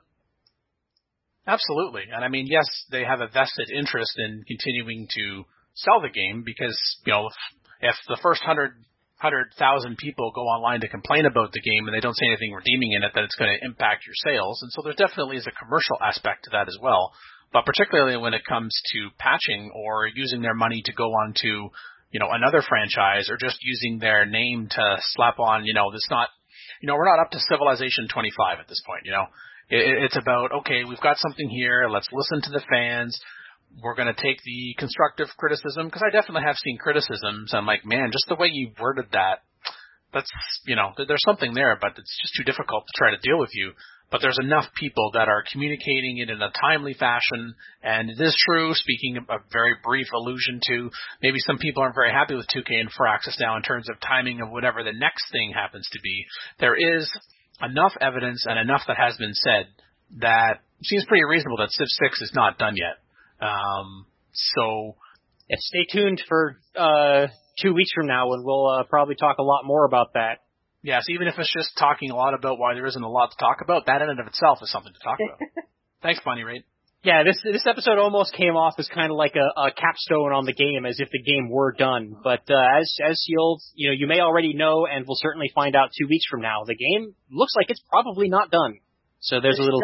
Absolutely, and I mean, yes, they have a vested interest in continuing to sell the game because, you know, if, if the first hundred hundred thousand people go online to complain about the game and they don't say anything redeeming in it, that it's going to impact your sales. And so there definitely is a commercial aspect to that as well. But particularly when it comes to patching or using their money to go on to, you know, another franchise, or just using their name to slap on, you know, it's not, you know, we're not up to Civilization twenty-five at this point, you know. It, it's about, okay, we've got something here, let's listen to the fans. We're going to take the constructive criticism, because I definitely have seen criticisms. I'm like, man, just the way you worded that, that's, you know, there's something there, but it's just too difficult to try to deal with you. But there's enough people that are communicating it in a timely fashion, and it is true, speaking a very brief allusion to, maybe some people aren't very happy with two K and Firaxis now in terms of timing of whatever the next thing happens to be. There is enough evidence and enough that has been said that seems pretty reasonable that Civ six is not done yet. Um, so yeah, stay tuned for uh, two weeks from now, and we'll uh, probably talk a lot more about that. Yes, even if it's just talking a lot about why there isn't a lot to talk about, that in and of itself is something to talk about. Thanks, Bonnie Raitt. Yeah, this this episode almost came off as kind of like a, a capstone on the game, as if the game were done. But uh, as as you'll you know you may already know, and we'll certainly find out two weeks from now, the game looks like it's probably not done. So there's a little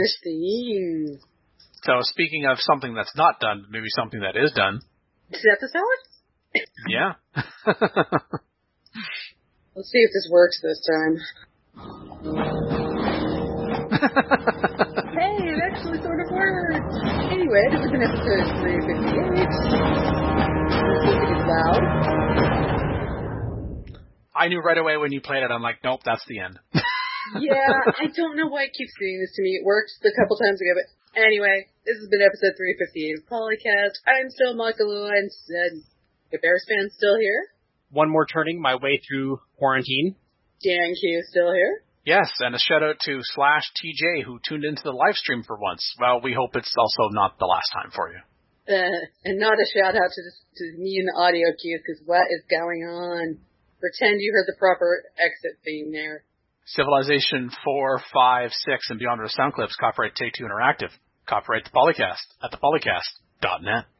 tease. So speaking of something that's not done, maybe something that is done. Is that the salad? Yeah. Let's see if this works this time. Hey, it actually sort of worked. Anyway, this has been episode three fifty-eight. This music is loud. I knew right away when you played it. I'm like, nope, that's the end. Yeah, I don't know why it keeps doing this to me. It worked a couple times ago, but anyway, this has been episode three fifty-eight of Polycast. I'm still Michael and said, the Bears fan's still here. One more turning my way through quarantine. Dan Q still here. Yes, and a shout out to Slash T J who tuned into the live stream for once. Well, we hope it's also not the last time for you. Uh, and not a shout out to, to me in the audio cues, because what is going on? Pretend you heard the proper exit theme there. Civilization four, five, six, and beyond are sound clips. Copyright Take Two Interactive. Copyright the Polycast at the polycast dot net.